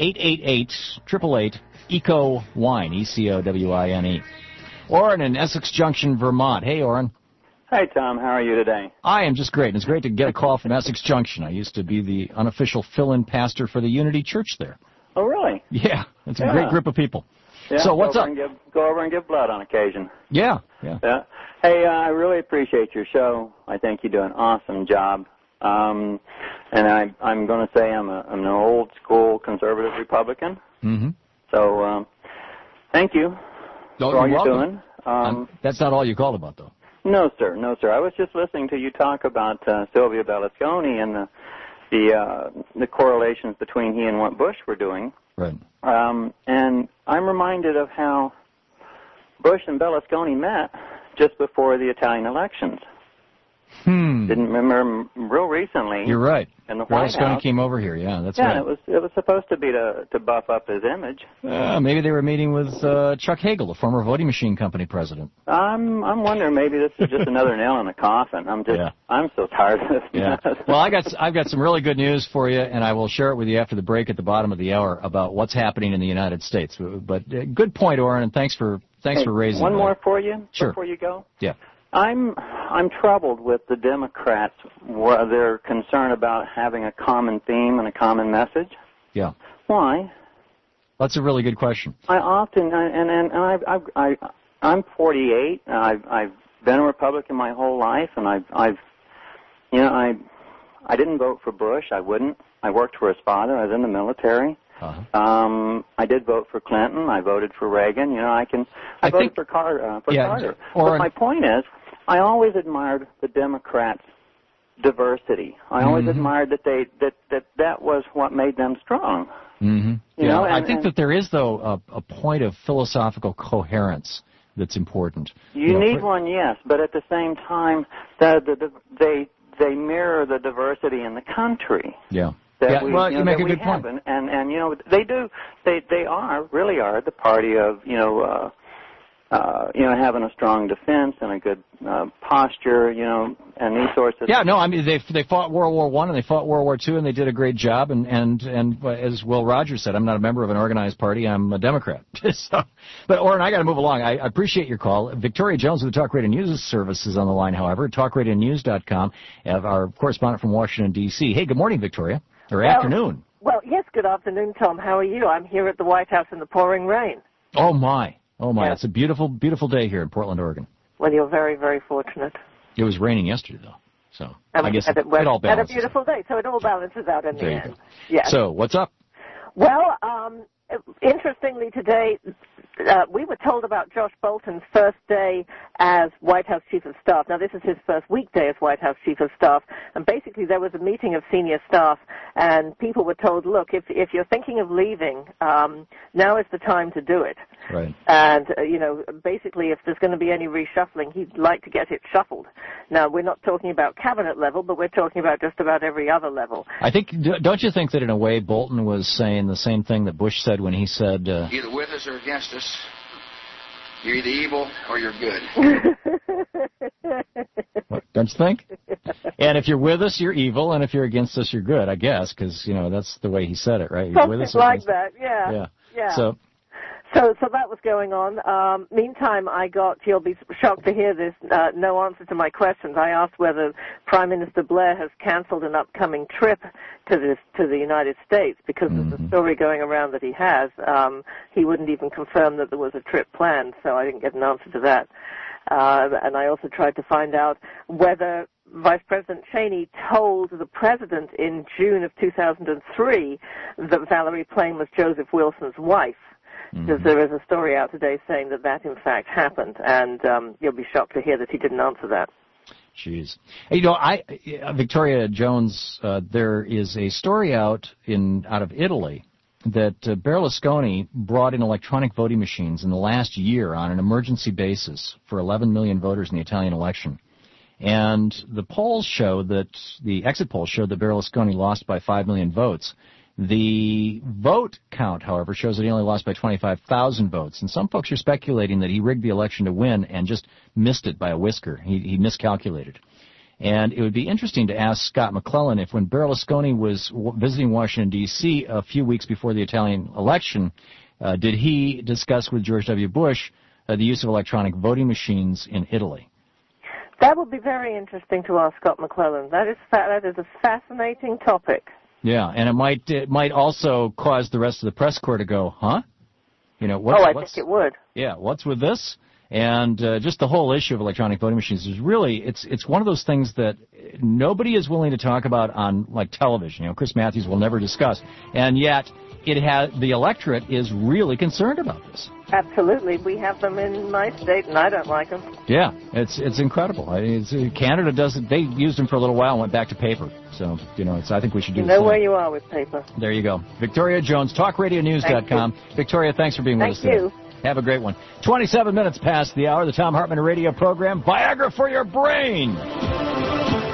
1-888-888-ECO-WINE, E-C-O-W-I-N-E. Orrin in Essex Junction, Vermont. Hey, Orrin. Hey, Tom. How are you today? I am just great. And it's great to get a call from Essex Junction. I used to be the unofficial fill-in pastor for the Unity Church there. Oh, really? Yeah. It's a great group of people. Yeah, so what's up? Go over and give blood on occasion. Yeah. Hey, I really appreciate your show. I think you do an awesome job. And I'm going to say I'm an old school conservative Republican. Mm-hmm. So thank you for all you're doing. That's not all you called about, though. No, sir. I was just listening to you talk about Silvio Berlusconi and the correlations between he and what Bush were doing. Right. And I'm reminded of how Bush and Berlusconi met just before the Italian elections. Didn't remember real recently. You're right. In the White Berlusconi House. came over here. Yeah, that's Yeah, right. and it was supposed to be to buff up his image. Maybe they were meeting with Chuck Hagel, the former voting machine company president. I'm wondering maybe this is just another nail in the coffin. I'm so tired of this. Yeah. Well, I've got some really good news for you, and I will share it with you after the break at the bottom of the hour about what's happening in the United States. But good point, Orrin, and thanks for raising one that. more for you Sure. before you go. Yeah. I'm troubled with the Democrats, their concern about having a common theme and a common message. Yeah. Why? That's a really good question. I often I'm 48. I've been a Republican my whole life, and I didn't vote for Bush. I wouldn't. I worked for his father. I was in the military. I did vote for Clinton. I voted for Reagan. I voted for Carter. But my point is, I always admired the Democrats' diversity. I always admired that was what made them strong. Mm-hmm. I think that there is, though, a point of philosophical coherence that's important. You need one, yes, but at the same time, they mirror the diversity in the country. Yeah. You make a good point. And they do. They really are the party of having a strong defense and a good posture, and these sorts of. Yeah, no, I mean they fought World War I and they fought World War II and they did a great job. And as Will Rogers said, I'm not a member of an organized party. I'm a Democrat. But Orrin, I got to move along. I appreciate your call. Victoria Jones of the Talk Radio News Service is on the line. However, TalkRadioNews.com. Our correspondent from Washington D.C. Hey, good morning, Victoria. Or afternoon. Well, yes, good afternoon, Tom. How are you? I'm here at the White House in the pouring rain. Oh, my. Yes. It's a beautiful, beautiful day here in Portland, Oregon. Well, you're very, very fortunate. It was raining yesterday, though. So I guess it all balances. Had a beautiful day, so it all balances out in the end. Yeah. So what's up? Well, interestingly today, we were told about Josh Bolten's first day as White House Chief of Staff. Now, this is his first weekday as White House Chief of Staff, and basically there was a meeting of senior staff, and people were told, look, if you're thinking of leaving, now is the time to do it. Right. And, basically if there's going to be any reshuffling, he'd like to get it shuffled. Now, we're not talking about cabinet level, but we're talking about just about every other level. I think, don't you think that in a way Bolton was saying the same thing that Bush said when he said... either with us or against us. You're either evil or you're good. What, don't you think? And if you're with us, you're evil, and if you're against us, you're good, I guess, because, that's the way he said it, right? You're Something with us like that, yeah. So that was going on. Meantime, you'll be shocked to hear this, no answer to my questions. I asked whether Prime Minister Blair has canceled an upcoming trip to the United States because there's a story going around that he has. He wouldn't even confirm that there was a trip planned, so I didn't get an answer to that. And I also tried to find out whether Vice President Cheney told the president in June of 2003 that Valerie Plame was Joseph Wilson's wife. Because there is a story out today saying that in fact happened, and you'll be shocked to hear that he didn't answer that. Jeez. Victoria Jones, there is a story out of Italy that Berlusconi brought in electronic voting machines in the last year on an emergency basis for 11 million voters in the Italian election. And the exit polls showed that Berlusconi lost by 5 million votes. The vote count, however, shows that he only lost by 25,000 votes. And some folks are speculating that he rigged the election to win and just missed it by a whisker. He miscalculated. And it would be interesting to ask Scott McClellan if when Berlusconi was visiting Washington, D.C. a few weeks before the Italian election, did he discuss with George W. Bush the use of electronic voting machines in Italy? That would be very interesting to ask Scott McClellan. That is a fascinating topic. Yeah, and it might also cause the rest of the press corps to go, huh? I think it would. Yeah, what's with this? And just the whole issue of electronic voting machines is really, it's one of those things that nobody is willing to talk about on, television. Chris Matthews will never discuss. And yet, the electorate is really concerned about this. Absolutely. We have them in my state, and I don't like them. Yeah, it's incredible. Canada does it. They used them for a little while and went back to paper. So, I think we should do the same. You know where you are with paper. There you go. Victoria Jones, TalkRadioNews.com. Victoria, thanks for being with us today. Thank you. Have a great one. 27 minutes past the hour, the Thom Hartmann Radio program, Viagra for your brain.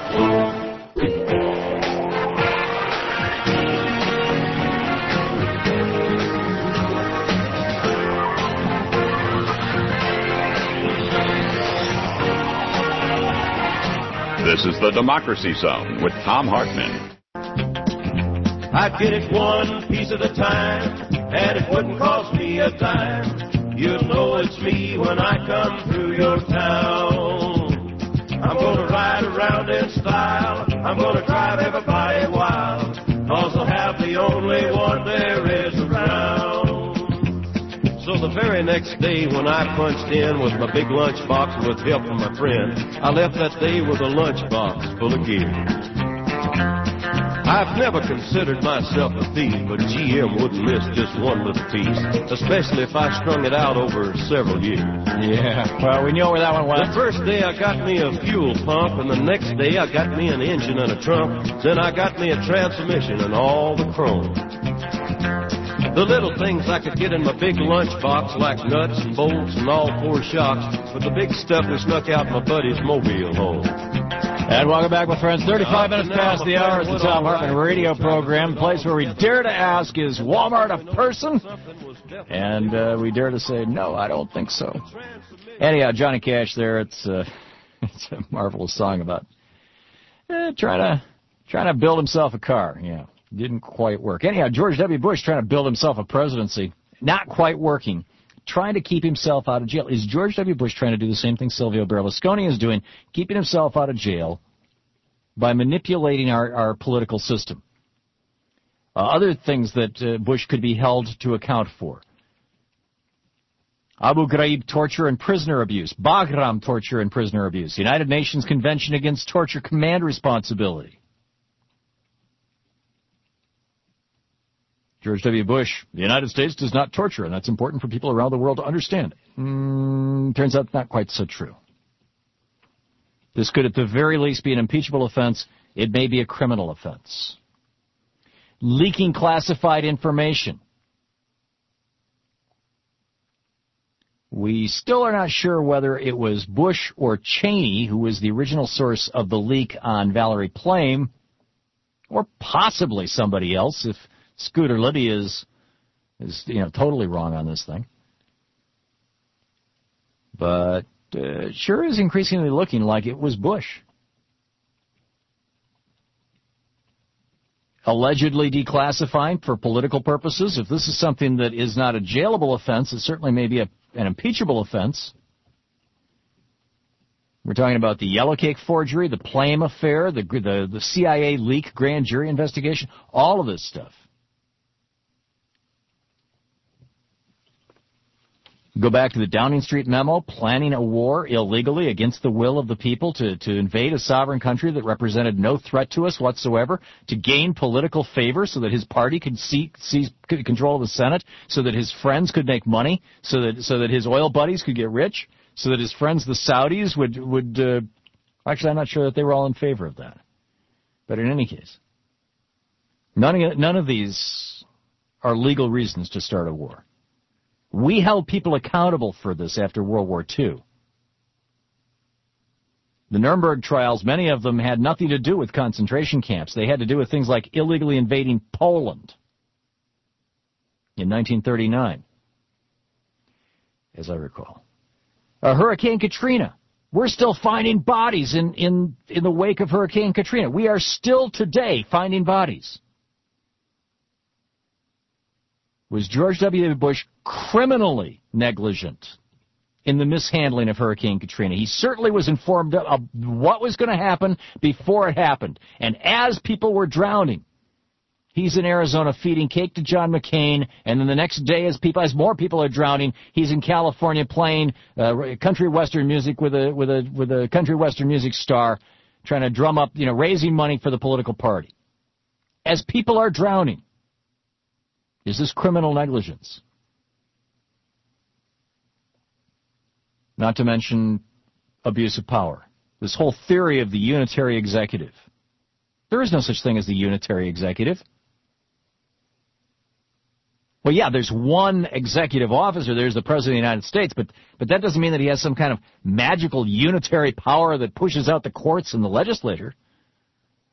This is the Democracy Zone with Thom Hartmann. I'd get it one piece at a time, and it wouldn't cost me a dime. You'll know it's me when I come through your town. I'm gonna ride around in style, I'm gonna drive everybody wild, 'cause I'll have the only one there is around. So the very next day when I punched in with my big lunchbox with help from my friend, I left that day with a lunchbox full of gear. I've never considered myself a thief, but GM wouldn't miss just one little piece, especially if I strung it out over several years. Yeah, well, we know where that one went. The first day I got me a fuel pump, and the next day I got me an engine and a trunk. Then I got me a transmission and all the chrome. The little things I could get in my big lunchbox, like nuts and bolts and all four shocks, but the big stuff we snuck out my buddy's mobile home. And welcome back, my friends. 35 minutes past the hour is the Thom Hartmann radio program, place where we dare to ask, is Walmart a person? And we dare to say, no, I don't think so. Anyhow, Johnny Cash there, it's a marvelous song about trying to build himself a car. Yeah, didn't quite work. Anyhow, George W. Bush trying to build himself a presidency, not quite working. Trying to keep himself out of jail. Is George W. Bush trying to do the same thing Silvio Berlusconi is doing, keeping himself out of jail by manipulating our political system? Other things that Bush could be held to account for. Abu Ghraib torture and prisoner abuse. Bagram torture and prisoner abuse. United Nations Convention Against Torture Command Responsibility. George W. Bush, the United States does not torture, and that's important for people around the world to understand. Turns out not quite so true. This could at the very least be an impeachable offense. It may be a criminal offense. Leaking classified information. We still are not sure whether it was Bush or Cheney who was the original source of the leak on Valerie Plame, or possibly somebody else if Scooter Libby is totally wrong on this thing. But it sure is increasingly looking like it was Bush. Allegedly declassifying for political purposes. If this is something that is not a jailable offense, it certainly may be an impeachable offense. We're talking about the Yellow Cake forgery, the Plame affair, the CIA leak grand jury investigation, all of this stuff. Go back to the Downing Street memo, planning a war illegally against the will of the people to invade a sovereign country that represented no threat to us whatsoever, to gain political favor so that his party could seize control of the Senate, so that his friends could make money, so that his oil buddies could get rich, so that his friends, the Saudis, would actually, I'm not sure that they were all in favor of that. But in any case, none of these are legal reasons to start a war. We held people accountable for this after World War II. The Nuremberg trials, many of them had nothing to do with concentration camps. They had to do with things like illegally invading Poland in 1939, as I recall. Hurricane Katrina. We're still finding bodies in the wake of Hurricane Katrina. We are still today finding bodies. Was George W. Bush criminally negligent in the mishandling of Hurricane Katrina? He certainly was informed of what was going to happen before it happened. And as people were drowning, he's in Arizona feeding cake to John McCain, and then the next day as more people are drowning, he's in California playing country western music with a country western music star, trying to drum up, raising money for the political party. As people are drowning. Is this criminal negligence? Not to mention abuse of power. This whole theory of the unitary executive. There is no such thing as the unitary executive. Well, yeah, there's one executive officer. There's the President of the United States, but that doesn't mean that he has some kind of magical unitary power that pushes out the courts and the legislature.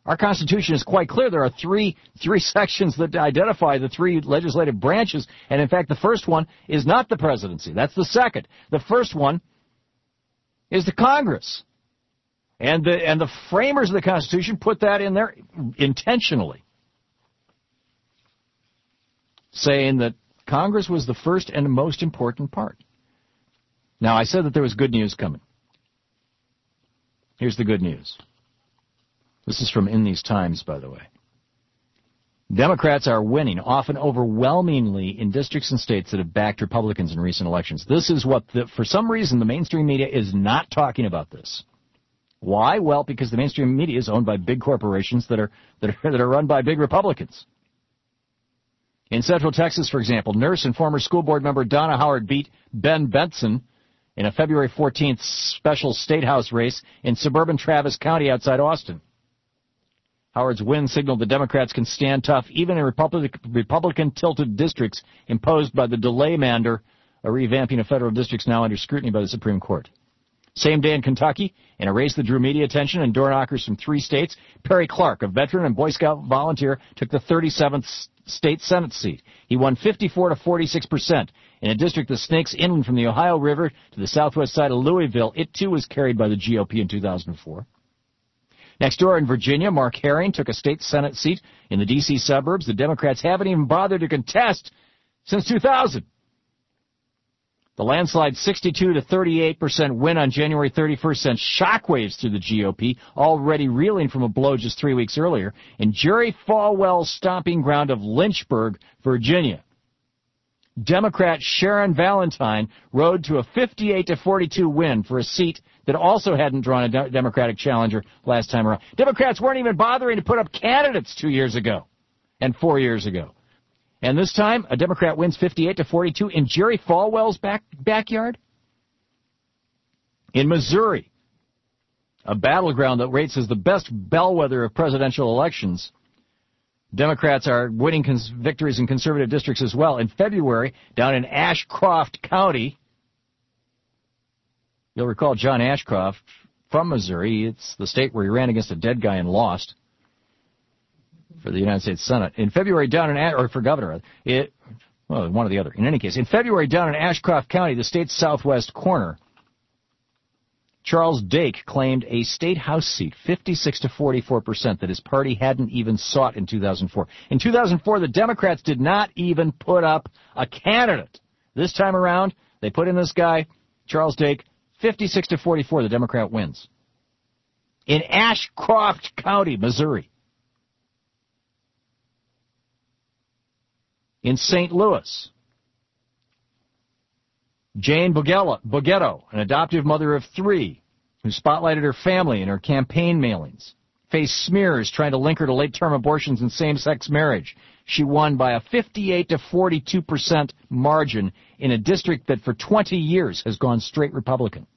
Our Constitution is quite clear. There are three sections that identify the three legislative branches, and in fact the first one is not the presidency. That's the second. The first one is the Congress. And the framers of the Constitution put that in there intentionally, saying that Congress was the first and most important part. Now, I said that there was good news coming. Here's the good news. This is from In These Times, by the way. Democrats are winning, often overwhelmingly, in districts and states that have backed Republicans in recent elections. This is what, for some reason, the mainstream media is not talking about this. Why? Well, because the mainstream media is owned by big corporations that are run by big Republicans. In Central Texas, for example, nurse and former school board member Donna Howard beat Ben Benson in a February 14th special state house race in suburban Travis County outside Austin. Howard's win signaled the Democrats can stand tough even in Republican-tilted districts imposed by the delaymander, a revamping of federal districts now under scrutiny by the Supreme Court. Same day in Kentucky, in a race that drew media attention and door knockers from 3 states, Perry Clark, a veteran and Boy Scout volunteer, took the 37th state Senate seat. He won 54 to 46%. In a district that snakes inland from the Ohio River to the southwest side of Louisville, it too was carried by the GOP in 2004. Next door in Virginia, Mark Herring took a state Senate seat in the D.C. suburbs the Democrats haven't even bothered to contest since 2000. The landslide 62 to 38% win on January 31st sent shockwaves through the GOP, already reeling from a blow just 3 weeks earlier, in Jerry Falwell's stomping ground of Lynchburg, Virginia. Democrat Sharon Valentine rode to a 58 to 42 win for a seat that also hadn't drawn a Democratic challenger last time around. Democrats weren't even bothering to put up candidates 2 years ago and 4 years ago. And this time, a Democrat wins 58 to 42 in Jerry Falwell's backyard. In Missouri, a battleground that rates as the best bellwether of presidential elections, Democrats are winning victories in conservative districts as well. In February, down in Ashcroft County, you'll recall John Ashcroft from Missouri. It's the state where he ran against a dead guy and lost for the United States Senate. In February, down in, or for governor, one or the other. In any case, in February, down in Ashcroft County, the state's southwest corner, Charles Dake claimed a state house seat, 56 to 44%, that his party hadn't even sought in 2004. In 2004, the Democrats did not even put up a candidate. This time around, they put in this guy, Charles Dake, 56 to 44, the Democrat wins. In Ashcroft County, Missouri. In St. Louis, Jane Bogetto, an adoptive mother of 3, who spotlighted her family in her campaign mailings, faced smears trying to link her to late-term abortions and same-sex marriage. She won by a 58 to 42% margin in a district that for 20 years has gone straight Republican.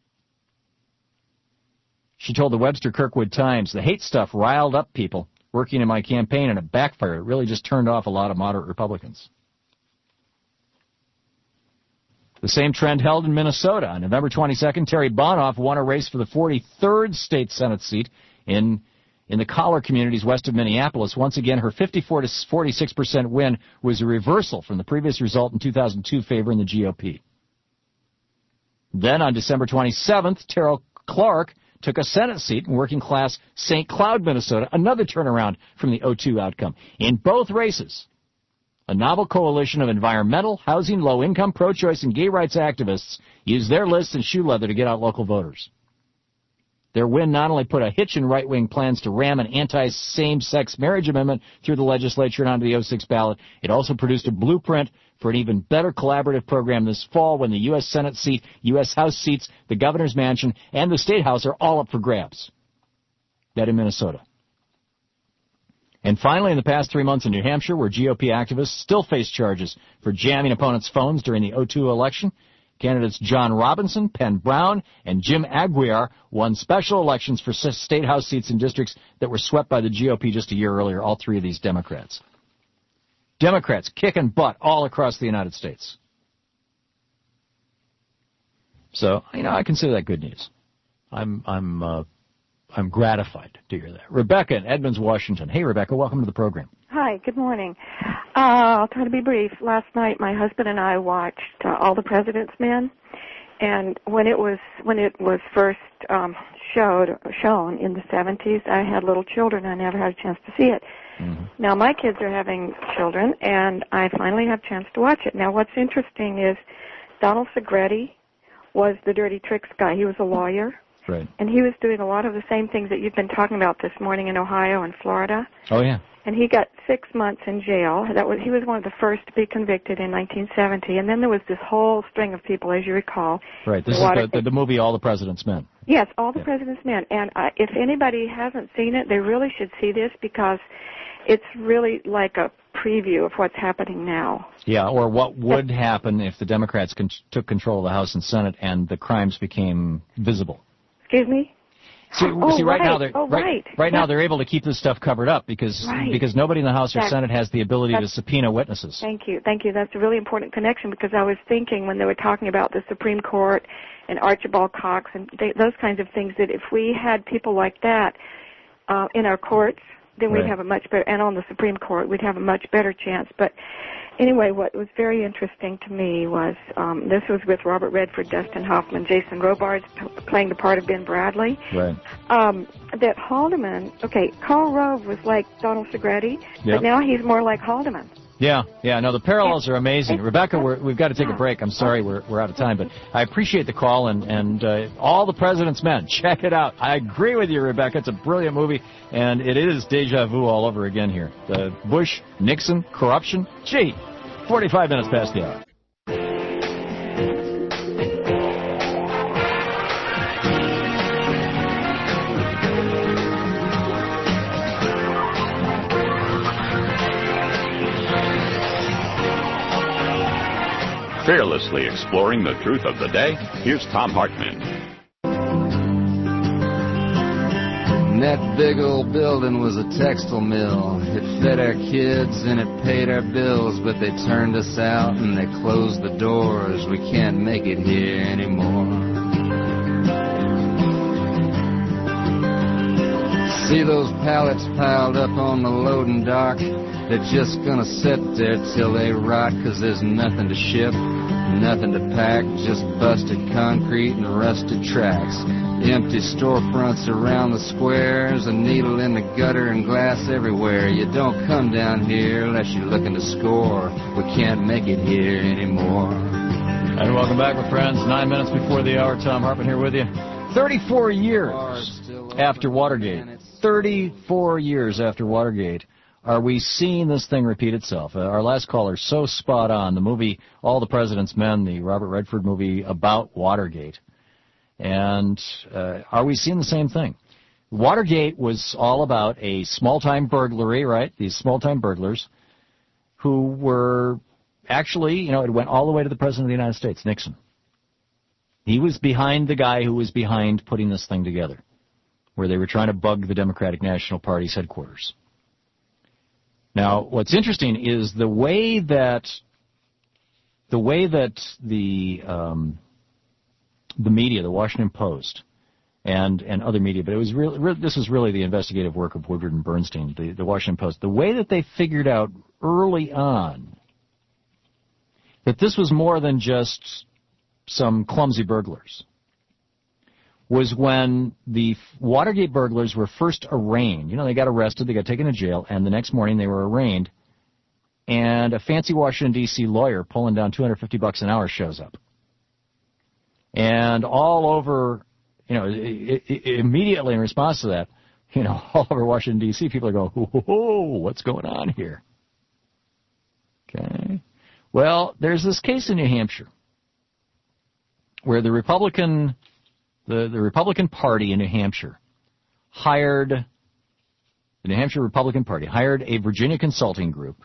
She told the Webster Kirkwood Times, "The hate stuff riled up people working in my campaign, and it backfired. It really just turned off a lot of moderate Republicans." The same trend held in Minnesota. On November 22nd, Terry Bonoff won a race for the 43rd state Senate seat in the collar communities west of Minneapolis. Once again, her 54 to 46% win was a reversal from the previous result in 2002 favoring the GOP. Then on December 27th, Terrell Clark took a Senate seat in working-class St. Cloud, Minnesota, another turnaround from the 2002 outcome. In both races, a novel coalition of environmental, housing, low-income, pro-choice, and gay rights activists used their lists and shoe leather to get out local voters. Their win not only put a hitch in right-wing plans to ram an anti-same-sex marriage amendment through the legislature and onto the 2006 ballot, it also produced a blueprint for an even better collaborative program this fall when the U.S. Senate seat, U.S. House seats, the governor's mansion, and the State House are all up for grabs. That in Minnesota. And finally, in the past 3 months in New Hampshire, where GOP activists still face charges for jamming opponents' phones during the 2002 election, candidates John Robinson, Penn Brown, and Jim Aguiar won special elections for state house seats in districts that were swept by the GOP just a year earlier, all 3 of these Democrats. Democrats kicking butt all across the United States. So, I consider that good news. I'm I'm gratified to hear that. Rebecca in Edmonds, Washington. Hey, Rebecca, welcome to the program. Hi, good morning. I'll try to be brief. Last night, my husband and I watched All the President's Men, and when it was first shown in the 70s, I had little children. I never had a chance to see it. Mm-hmm. Now, my kids are having children, and I finally have a chance to watch it. Now, what's interesting is Donald Segretti was the dirty tricks guy. He was a lawyer. Right. And he was doing a lot of the same things that you've been talking about this morning in Ohio and Florida. Oh, yeah. And he got 6 months in jail. He was one of the first to be convicted in 1970. And then there was this whole string of people, as you recall. Right. This is the movie All the President's Men. Yes, All the President's Men. And if anybody hasn't seen it, they really should see this because it's really like a preview of what's happening now. Yeah, or what would happen if the Democrats took control of the House and Senate and the crimes became visible. Excuse me? See, right now they're able to keep this stuff covered up because nobody in the House or Senate has the ability to subpoena witnesses. Thank you. That's a really important connection because I was thinking when they were talking about the Supreme Court and Archibald Cox and those kinds of things that if we had people like that in our courts, then we'd have a much better, and on the Supreme Court, we'd have a much better chance. But anyway, what was very interesting to me was this was with Robert Redford, Dustin Hoffman, Jason Robards playing the part of Ben Bradley. Right. That Haldeman, Karl Rove was like Donald Segretti, but now he's more like Haldeman. Yeah, no, the parallels are amazing. Rebecca, we've got to take a break. I'm sorry we're out of time, but I appreciate the call, and All the President's Men. Check it out. I agree with you, Rebecca. It's a brilliant movie, and it is deja vu all over again here. The Bush, Nixon, corruption. 45 minutes past the hour. Fearlessly exploring the truth of the day, here's Thom Hartmann. And that big old building was a textile mill. It fed our kids and it paid our bills, but they turned us out and they closed the doors. We can't make it here anymore. See those pallets piled up on the loading dock? They're just gonna sit there till they rot, 'cause there's nothing to ship, nothing to pack, just busted concrete and rusted tracks. Empty storefronts around the squares, a needle in the gutter and glass everywhere. You don't come down here unless you're looking to score. We can't make it here anymore. And welcome back, my friends. 9 minutes before the hour, Thom Hartmann here with you. 34 years after Watergate. 34 years after Watergate. Are we seeing this thing repeat itself? Our last caller, so spot on. The movie All the President's Men, the Robert Redford movie about Watergate. And are we seeing the same thing? Watergate was all about a small-time burglary, right? These small-time burglars who were actually, it went all the way to the President of the United States, Nixon. He was behind the guy who was behind putting this thing together, where they were trying to bug the Democratic National Party's headquarters. Now, what's interesting is the way that the media, the Washington Post, and other media, but it was this was really the investigative work of Woodward and Bernstein, the Washington Post, the way that they figured out early on that this was more than just some clumsy burglars was when the Watergate burglars were first arraigned. They got arrested, they got taken to jail, and the next morning they were arraigned, and a fancy Washington, D.C. lawyer pulling down $250 an hour shows up. And all over, immediately in response to that, all over Washington, D.C., people are going, whoa, what's going on here? Okay. Well, there's this case in New Hampshire where the Republican Party in New Hampshire the New Hampshire Republican Party hired a Virginia consulting group.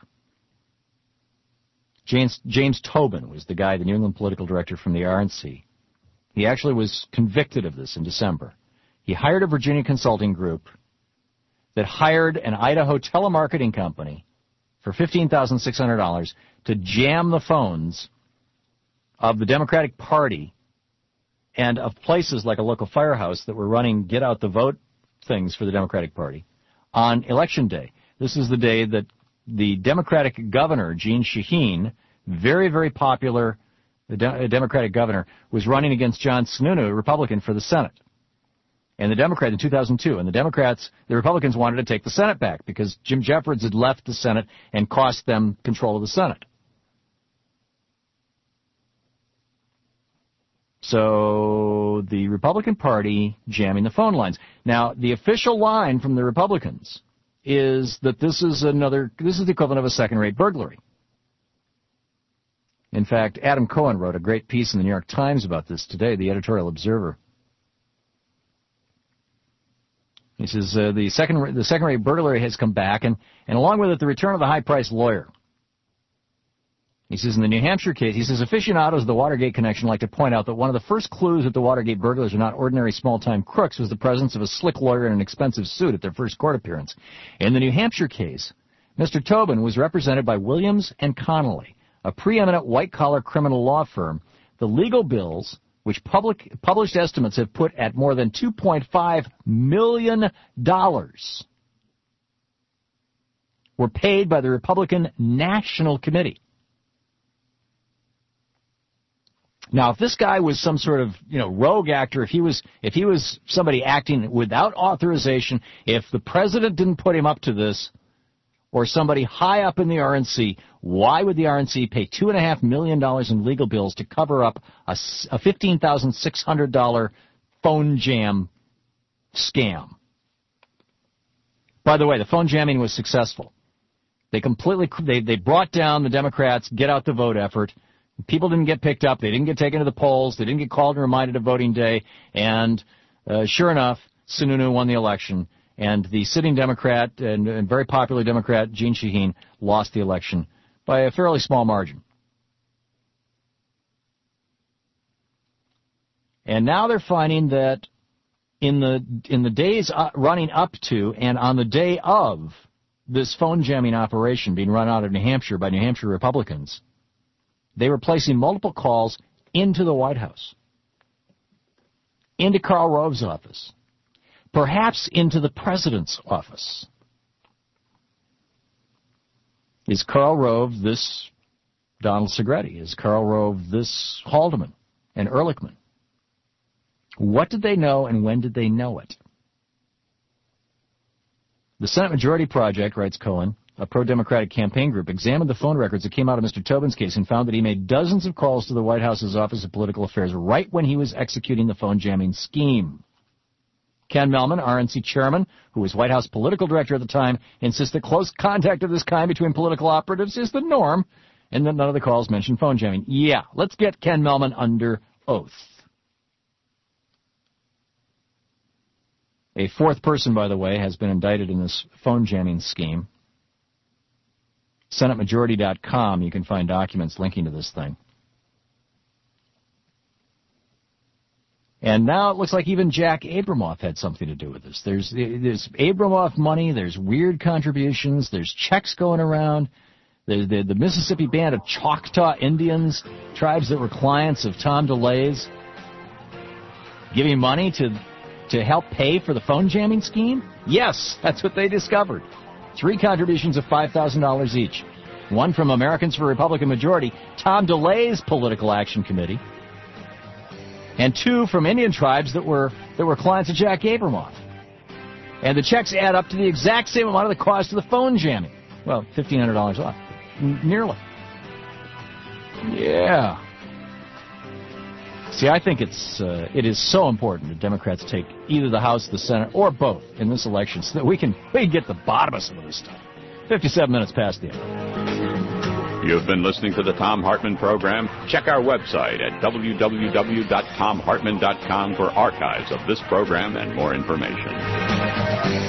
James Tobin was the guy, the New England political director from the RNC. He actually was convicted of this in December. He hired a Virginia consulting group that hired an Idaho telemarketing company for $15,600 to jam the phones of the Democratic Party and of places like a local firehouse that were running get-out-the-vote things for the Democratic Party on Election Day. This is the day that the Democratic governor, Jeanne Shaheen, very, very popular Democratic governor, was running against John Sununu, a Republican, for the Senate. And the Democrats in 2002, and the Republicans wanted to take the Senate back because Jim Jeffords had left the Senate and cost them control of the Senate. So the Republican Party jamming the phone lines. Now, the official line from the Republicans is that this is the equivalent of a second-rate burglary. In fact, Adam Cohen wrote a great piece in the New York Times about this today, the Editorial Observer. He says the second-rate burglary has come back, and along with it, the return of the high-priced lawyer. He says in the New Hampshire case, he says aficionados of the Watergate connection like to point out that one of the first clues that the Watergate burglars are not ordinary small-time crooks was the presence of a slick lawyer in an expensive suit at their first court appearance. In the New Hampshire case, Mr. Tobin was represented by Williams and Connolly, a preeminent white-collar criminal law firm. The legal bills, which published estimates have put at more than $2.5 million, were paid by the Republican National Committee. Now, if this guy was some sort of, rogue actor, if he was somebody acting without authorization, if the president didn't put him up to this, or somebody high up in the RNC, why would the RNC pay $2.5 million in legal bills to cover up a $15,600 phone jam scam? By the way, the phone jamming was successful. They brought down the Democrats' get out the vote effort. People didn't get picked up. They didn't get taken to the polls. They didn't get called and reminded of voting day. And sure enough, Sununu won the election. And the sitting Democrat and very popular Democrat, Jeanne Shaheen, lost the election by a fairly small margin. And now they're finding that in the days running up to and on the day of this phone jamming operation being run out of New Hampshire by New Hampshire Republicans, they were placing multiple calls into the White House, into Karl Rove's office, perhaps into the president's office. Is Karl Rove this Donald Segretti? Is Karl Rove this Haldeman and Ehrlichman? What did they know and when did they know it? The Senate Majority Project, writes Cohen, a pro-Democratic campaign group, examined the phone records that came out of Mr. Tobin's case and found that he made dozens of calls to the White House's Office of Political Affairs right when he was executing the phone jamming scheme. Ken Mehlman, RNC chairman, who was White House political director at the time, insists that close contact of this kind between political operatives is the norm, and that none of the calls mention phone jamming. Yeah, let's get Ken Mehlman under oath. A fourth person, by the way, has been indicted in this phone jamming scheme. SenateMajority.com, you can find documents linking to this thing. And now it looks like even Jack Abramoff had something to do with this. There's Abramoff money, there's weird contributions, there's checks going around. The Mississippi Band of Choctaw Indians, tribes that were clients of Tom DeLay's, giving money to help pay for the phone jamming scheme? Yes, that's what they discovered. 3 contributions of $5,000 each. One from Americans for Republican Majority, Tom DeLay's Political Action Committee, and 2 from Indian tribes that were clients of Jack Abramoff. And the checks add up to the exact same amount of the cost of the phone jamming. Well, $1,500 off. Nearly. Yeah. See, I think it is so important that Democrats take either the House, the Senate, or both in this election so that we can get the bottom of some of this stuff. 57 minutes past the hour. You've been listening to the Thom Hartmann program. Check our website at www.thomhartmann.com for archives of this program and more information.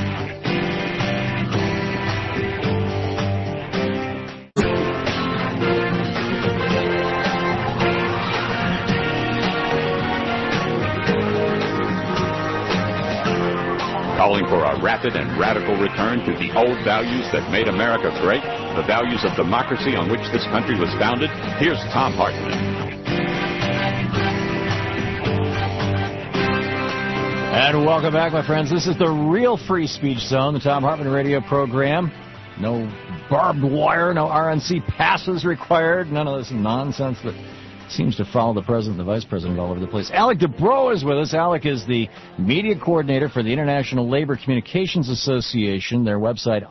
Calling for a rapid and radical return to the old values that made America great, the values of democracy on which this country was founded, here's Thom Hartmann. And welcome back, my friends. This is the real Free Speech Zone, the Thom Hartmann radio program. No barbed wire, no RNC passes required, none of this nonsense that seems to follow the president and the vice president all over the place. Alec Dubrow is with us. Alec is the media coordinator for the International Labor Communications Association, their website,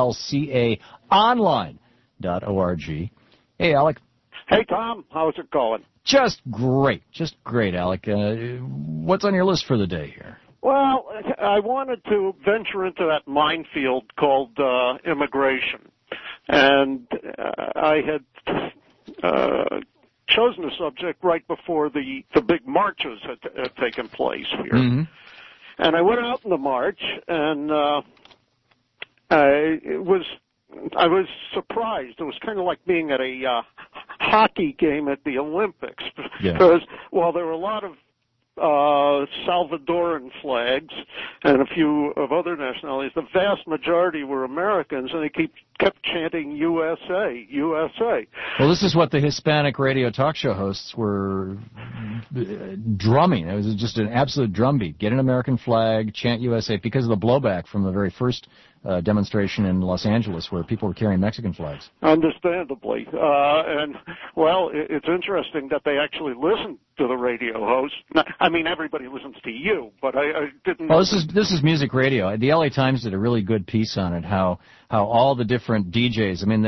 ilcaonline.org. Hey, Alec. Hey, Tom. How's it going? Just great, Alec. What's on your list for the day here? Well, I wanted to venture into that minefield called immigration. And I had chosen a subject right before the big marches had taken place here. Mm-hmm. And I went out in the march, and I was surprised. It was kind of like being at a hockey game at the Olympics, because while there were a lot of Salvadoran flags and a few of other nationalities, the vast majority were Americans, and they kept chanting USA, USA. Well, this is what the Hispanic radio talk show hosts were drumming. It was just an absolute drumbeat. Get an American flag, chant USA, because of the blowback from the very first demonstration in Los Angeles where people were carrying Mexican flags. Understandably. And, well, it's interesting that they actually listened to the radio host. I mean, everybody listens to you, but I didn't... Well, this is music radio. The LA Times did a really good piece on it, how all the different DJs, I mean,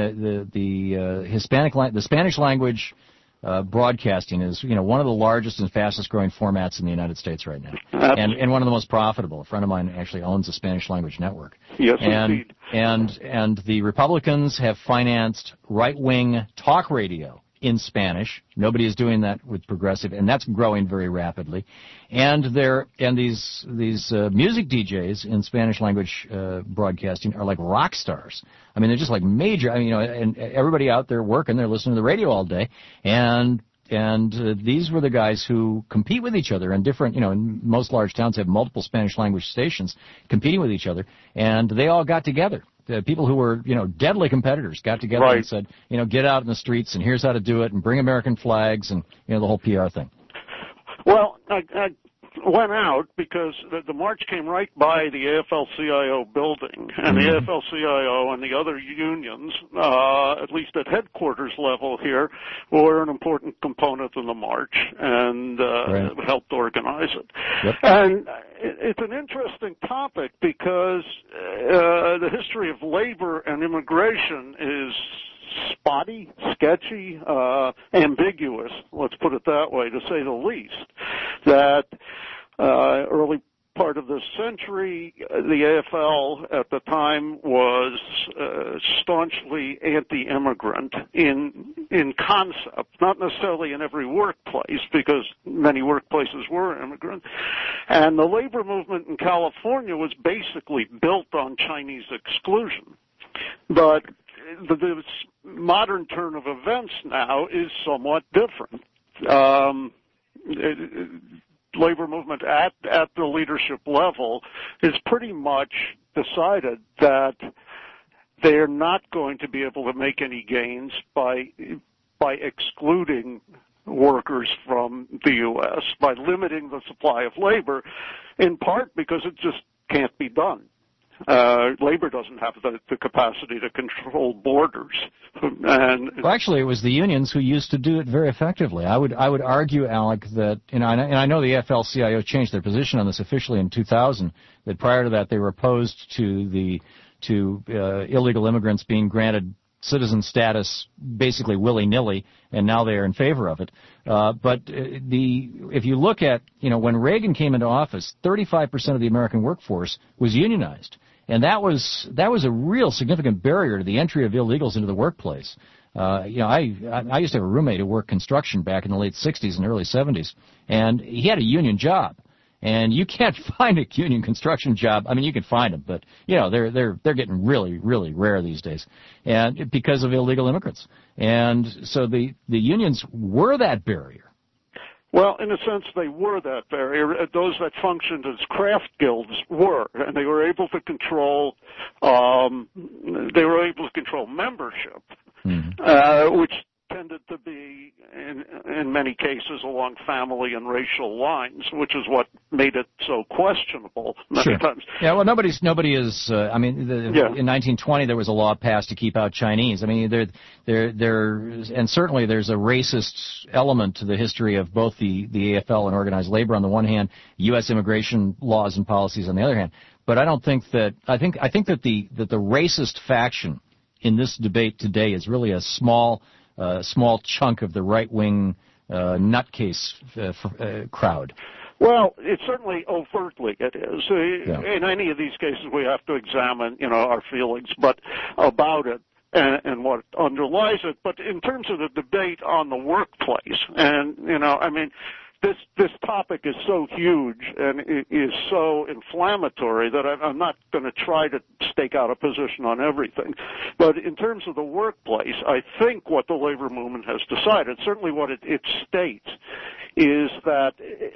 the Spanish language broadcasting is, one of the largest and fastest growing formats in the United States right now. And one of the most profitable. A friend of mine actually owns a Spanish language network. Yes, indeed. And the Republicans have financed right-wing talk radio in Spanish. Nobody is doing that with progressive, and that's growing very rapidly. And these music DJs in Spanish language broadcasting are like rock stars. I mean, they're just like major. I mean, and everybody out there working, they're listening to the radio all day, and these were the guys who compete with each other in different, in most large towns have multiple Spanish language stations competing with each other, and they all got together. The people who were, deadly competitors got together and said, get out in the streets and here's how to do it and bring American flags and, the whole PR thing. Well, I went out because the march came right by the AFL-CIO building, and the AFL-CIO and the other unions, at least at headquarters level here, were an important component in the march and helped organize it. Yep. And it's an interesting topic because the history of labor and immigration is spotty, sketchy, ambiguous, let's put it that way, to say the least. That early part of this century, the AFL at the time was staunchly anti-immigrant in concept, not necessarily in every workplace, because many workplaces were immigrant. And the labor movement in California was basically built on Chinese exclusion. But the modern turn of events now is somewhat different. Labor movement at the leadership level is pretty much decided that they're not going to be able to make any gains by excluding workers from the U.S., by limiting the supply of labor, in part because it just can't be done. Labor doesn't have the capacity to control borders. Well, actually, it was the unions who used to do it very effectively. I would argue, Alec, that and I know the AFL-CIO changed their position on this officially in 2000. That prior to that, they were opposed to illegal immigrants being granted citizen status basically willy-nilly, and now they are in favor of it. But if you look at, when Reagan came into office, 35% of the American workforce was unionized. And that was a real significant barrier to the entry of illegals into the workplace. I used to have a roommate who worked construction back in the late 60s and early 70s, and he had a union job. And you can't find a union construction job. I mean, you can find them, but they're getting really, really rare these days, and because of illegal immigrants. And so the unions were that barrier. Well, in a sense, they were that barrier. Those that functioned as craft guilds were, and they were able to control. They were able to control membership, which tended to be, in many cases, along family and racial lines, which is what made it so questionable many times. Yeah, well, nobody is. I mean, in 1920 there was a law passed to keep out Chinese. I mean, and certainly there's a racist element to the history of both the AFL and organized labor on the one hand, U.S. immigration laws and policies on the other hand. But I don't think that. I think that the racist faction in this debate today is really a small chunk of the right-wing nutcase crowd. Well, it's certainly overtly it is. In any of these cases, we have to examine, our feelings, but about it and what underlies it. But in terms of the debate on the workplace, and this topic is so huge and it is so inflammatory that I'm not going to try to stake out a position on everything. But in terms of the workplace, I think what the labor movement has decided, certainly what it states, is that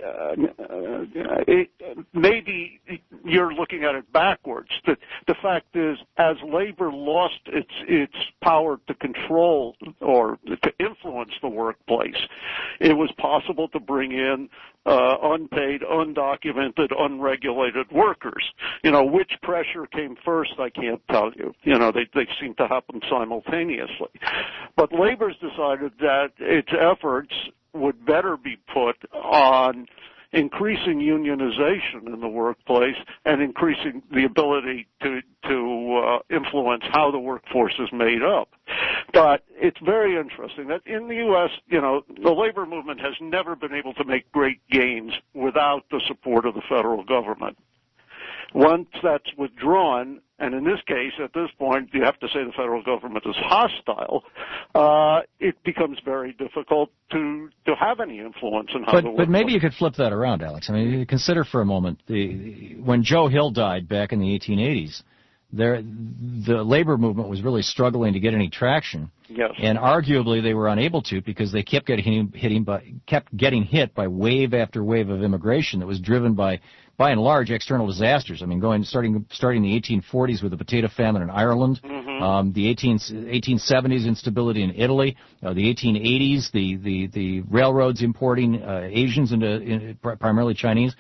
maybe you're looking at it backwards. The fact is, as labor lost its power to control or to influence the workplace, it was possible to bring in unpaid, undocumented, unregulated workers. Which pressure came first, I can't tell you. They seem to happen simultaneously. But labor's decided that its efforts would better be put on increasing unionization in the workplace and increasing the ability to influence how the workforce is made up. But it's very interesting that in the U.S., the labor movement has never been able to make great gains without the support of the federal government. Once that's withdrawn, and in this case, at this point, you have to say the federal government is hostile, it becomes very difficult to have any influence in how the But maybe you could flip that around, Alex. I mean, consider for a moment, when Joe Hill died back in the 1880s, the labor movement was really struggling to get any traction. Yes. And arguably they were unable to because they kept getting hit by wave after wave of immigration that was driven by and large, external disasters. I mean, starting in the 1840s with the potato famine in Ireland, the 1870s instability in Italy, the 1880s, the railroads importing Asians into primarily Chinese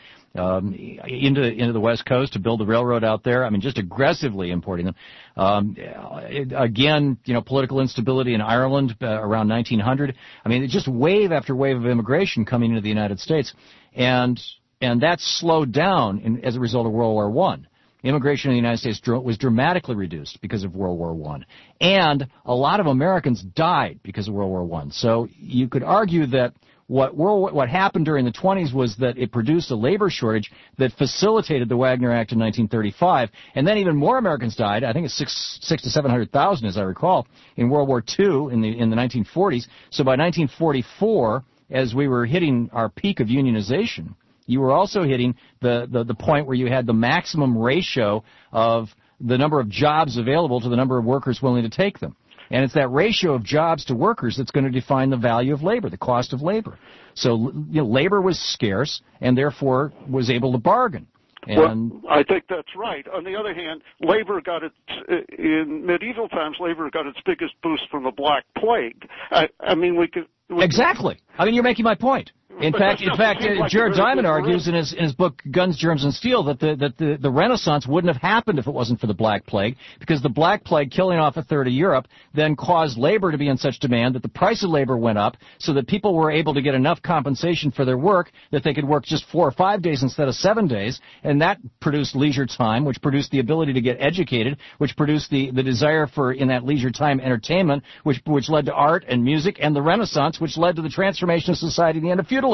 into the West Coast to build the railroad out there. I mean, just aggressively importing them. Again, political instability in Ireland around 1900. I mean, it's just wave after wave of immigration coming into the United States, and that slowed down as a result of World War I. Immigration in the United States was dramatically reduced because of World War I. And a lot of Americans died because of World War I. So you could argue that what happened during the 20s was that it produced a labor shortage that facilitated the Wagner Act in 1935. And then even more Americans died. I think it's 600,000 to 700,000, as I recall, in World War II in the 1940s. So by 1944, as we were hitting our peak of unionization, you were also hitting the point where you had the maximum ratio of the number of jobs available to the number of workers willing to take them. And it's that ratio of jobs to workers that's going to define the value of labor, the cost of labor. So labor was scarce and therefore was able to bargain. Well, I think that's right. On the other hand, labor in medieval times, labor got its biggest boost from the Black Plague. I mean, Exactly. I mean, you're making my point. In fact, Jared Diamond argues in his book Guns, Germs, and Steel that the Renaissance wouldn't have happened if it wasn't for the Black Plague, because the Black Plague, killing off a third of Europe, then caused labor to be in such demand that the price of labor went up, so that people were able to get enough compensation for their work that they could work just 4 or 5 days instead of 7 days, and that produced leisure time, which produced the ability to get educated, which produced the desire for, in that leisure time, entertainment, which led to art and music and the Renaissance, which led to the transformation of society and the end of feudalism.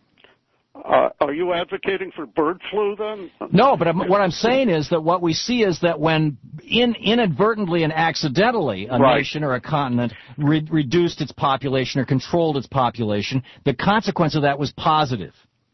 Are you advocating for bird flu then? No, but what I'm saying is that what we see is that when inadvertently and accidentally a nation or a continent reduced its population or controlled its population, the consequence of that was positive.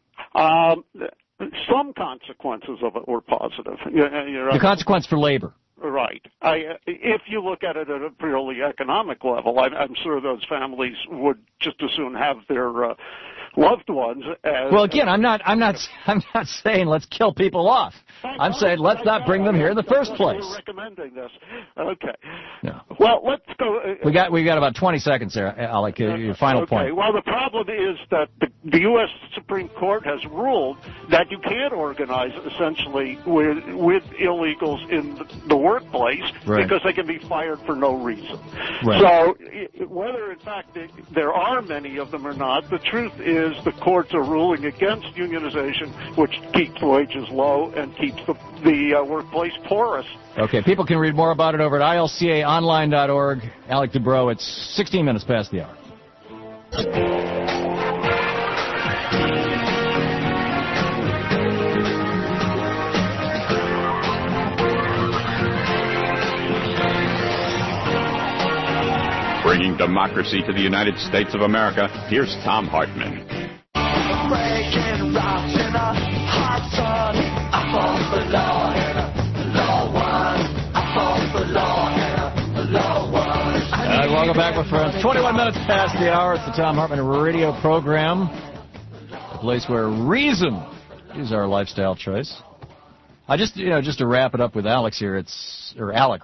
Some consequences of it were positive. The consequence for labor. Right. If you look at it at a purely economic level, I'm sure those families would just as soon have their loved ones. Well, again, I'm not saying let's kill people off. I'm saying let's not bring them here in the first place. You're recommending this. Okay. No. Well, let's go. We got about 20 seconds there, Alec. Your final point. Well, the problem is that the U.S. Supreme Court has ruled that you can't organize essentially with illegals in the workplace because they can be fired for no reason. Right. So whether in fact there are many of them or not, the truth is the courts are ruling against unionization, which keeps wages low and keeps the workplace porous. Okay, people can read more about it over at ilcaonline.org. Alec Dubrow, it's 16 minutes past the hour. Bringing democracy to the United States of America, here's Thom Hartmann. Breaking rocks in a hot sun. I fought for law and a law won. I fought for law and a law won. Welcome back, my friends. 21 minutes past the hour. It's the Thom Hartmann radio program, a place where reason is our lifestyle choice. Just to wrap it up with Alex here, Alec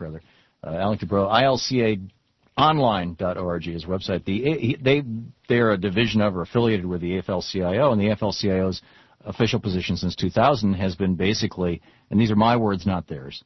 Dubrow, ilcaonline.org, his website. They're a division of or affiliated with the AFL-CIO, and the AFL-CIO's official position since 2000 has been basically, and these are my words, not theirs,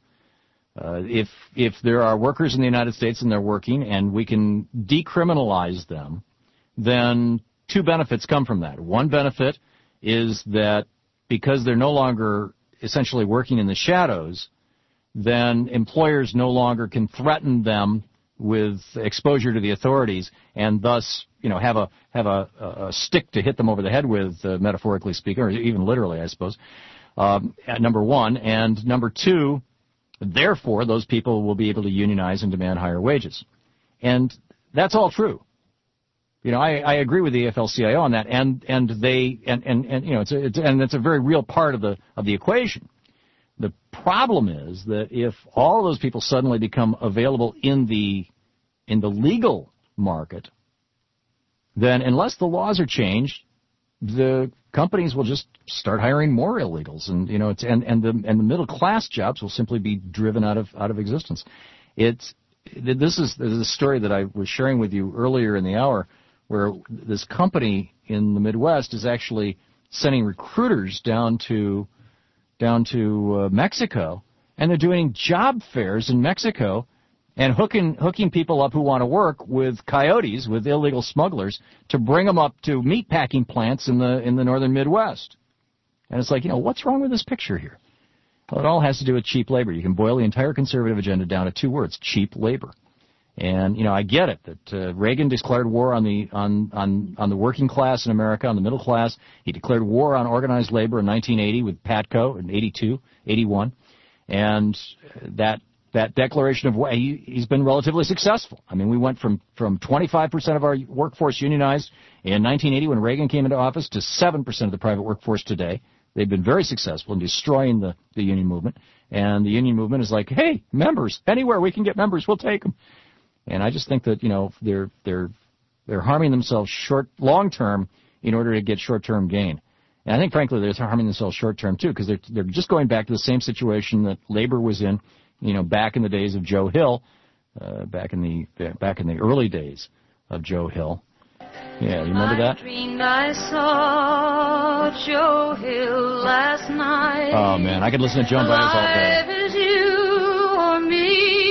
if there are workers in the United States and they're working and we can decriminalize them, then two benefits come from that. One benefit is that because they're no longer essentially working in the shadows, then employers no longer can threaten them with exposure to the authorities and thus, have a stick to hit them over the head with, metaphorically speaking, or even literally, I suppose, number one. And number two, therefore, those people will be able to unionize and demand higher wages. And that's all true. I agree with the AFL-CIO on that, and it's a very real part of the equation. The problem is that if all those people suddenly become available in the legal market, then unless the laws are changed, the companies will just start hiring more illegals, and the middle class jobs will simply be driven out of existence. This is a story that I was sharing with you earlier in the hour, where this company in the Midwest is actually sending recruiters down to Mexico, and they're doing job fairs in Mexico and hooking people up who want to work with coyotes, with illegal smugglers, to bring them up to meatpacking plants in the northern Midwest. And it's like, what's wrong with this picture here? Well, it all has to do with cheap labor. You can boil the entire conservative agenda down to two words: cheap labor. And I get it that Reagan declared war on the working class in America, on the middle class. He declared war on organized labor in 1980 with PATCO in 82, 81, and that declaration of war, he's been relatively successful. I mean, we went from 25% of our workforce unionized in 1980 when Reagan came into office to 7% of the private workforce today. They've been very successful in destroying the union movement, and the union movement is like, hey, members, anywhere we can get members, we'll take them. And I just think that they're harming themselves long term in order to get short term gain. And I think, frankly, they're harming themselves short term too, because they're just going back to the same situation that labor was in, back in the days of Joe Hill, back in the early days of Joe Hill. Yeah, you remember that? I saw Joe Hill last night. Oh man, I could listen to Joan Baez all day. As you or me.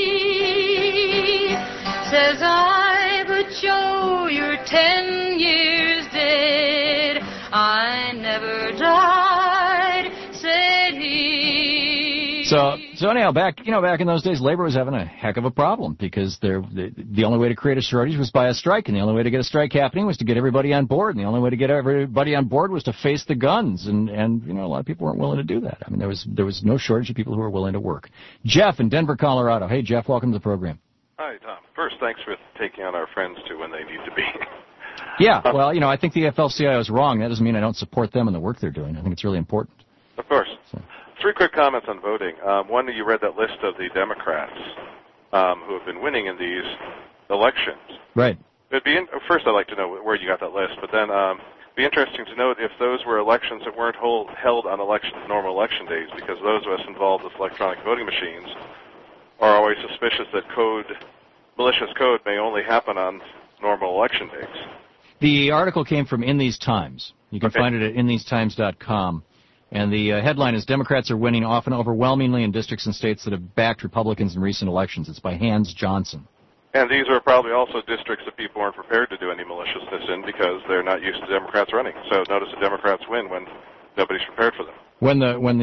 Says I, but Joe, you're 10 years dead. I never died, said he. So anyhow, back in those days, labor was having a heck of a problem because the only way to create a shortage was by a strike, and the only way to get a strike happening was to get everybody on board, and the only way to get everybody on board was to face the guns, and a lot of people weren't willing to do that. I mean, there was no shortage of people who were willing to work. Jeff in Denver, Colorado. Hey, Jeff, welcome to the program. Hi, Tom. First, thanks for taking on our friends to when they need to be. Yeah, well, I think the AFL-CIO is wrong. That doesn't mean I don't support them and the work they're doing. I think it's really important. Of course. So. 3 quick comments on voting. One, you read that list of the Democrats who have been winning in these elections. Right. First, I'd like to know where you got that list, but then it'd be interesting to note if those were elections that weren't held on normal election days, because those of us involved with electronic voting machines are always suspicious that malicious code may only happen on normal election days. The article came from In These Times. You can find it at inthesetimes.com. And the headline is, Democrats are winning often overwhelmingly in districts and states that have backed Republicans in recent elections. It's by Hans Johnson. And these are probably also districts that people aren't prepared to do any maliciousness in because they're not used to Democrats running. So notice the Democrats win when nobody's prepared for them. When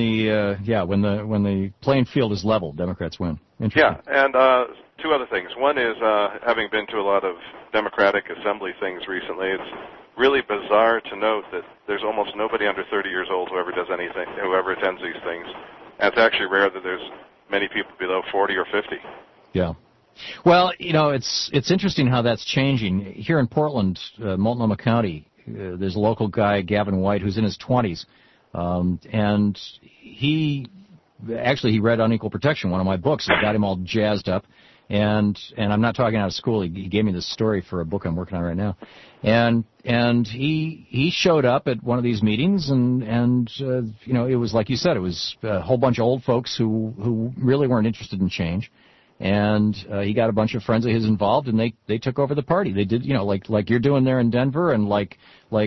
the playing field is level, Democrats win. Interesting. Yeah, and two other things. One is, having been to a lot of Democratic Assembly things recently, it's really bizarre to note that there's almost nobody under 30 years old who ever does anything, whoever attends these things. And it's actually rare that there's many people below 40 or 50. Yeah. Well, it's interesting how that's changing. Here in Portland, Multnomah County, there's a local guy, Gavin White, who's in his 20s, and he read Unequal Protection, one of my books. It got him all jazzed up, and I'm not talking out of school. He gave me this story for a book I'm working on right now, and he showed up at one of these meetings, and it was like you said, it was a whole bunch of old folks who really weren't interested in change. And he got a bunch of friends of his involved, and they took over the party. They did, like you're doing there in Denver, and like we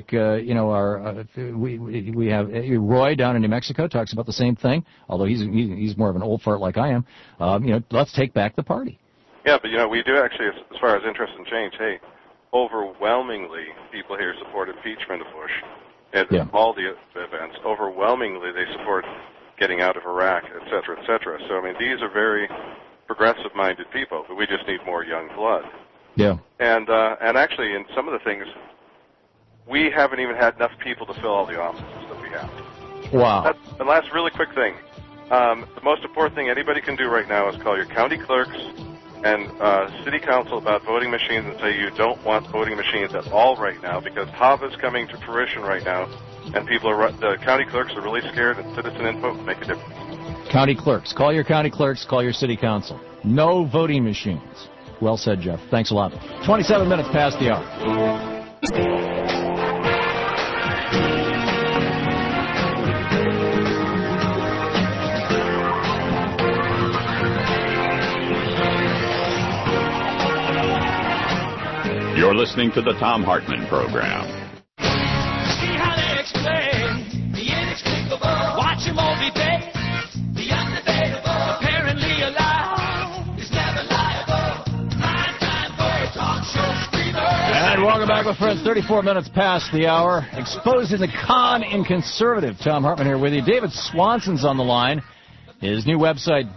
have Roy down in New Mexico talks about the same thing. Although he's more of an old fart like I am. Let's take back the party. Yeah, but we do actually, as far as interest in change. Hey, overwhelmingly, people here support impeachment of Bush at all the events. Overwhelmingly, they support getting out of Iraq, et cetera, et cetera. So these are very progressive-minded people, but we just need more young blood. Yeah. And actually, in some of the things, we haven't even had enough people to fill all the offices that we have. Wow. The last really quick thing. The most important thing anybody can do right now is call your county clerks and city council about voting machines and say you don't want voting machines at all right now, because HAVA is coming to fruition right now, and the county clerks are really scared, and citizen input will make a difference. County clerks. Call your county clerks. Call your city council. No voting machines. Well said, Jeff. Thanks a lot. 27 minutes past the hour. You're listening to the Thom Hartmann Program. See how they explain the inexplicable. Watch them all be paid. The undebatable, apparently alive, is never liable. Prime time for a talk show screamer. And welcome back, my friends. 34 minutes past the hour. Exposing the con in conservative. Thom Hartmann here with you. David Swanson's on the line. His new website,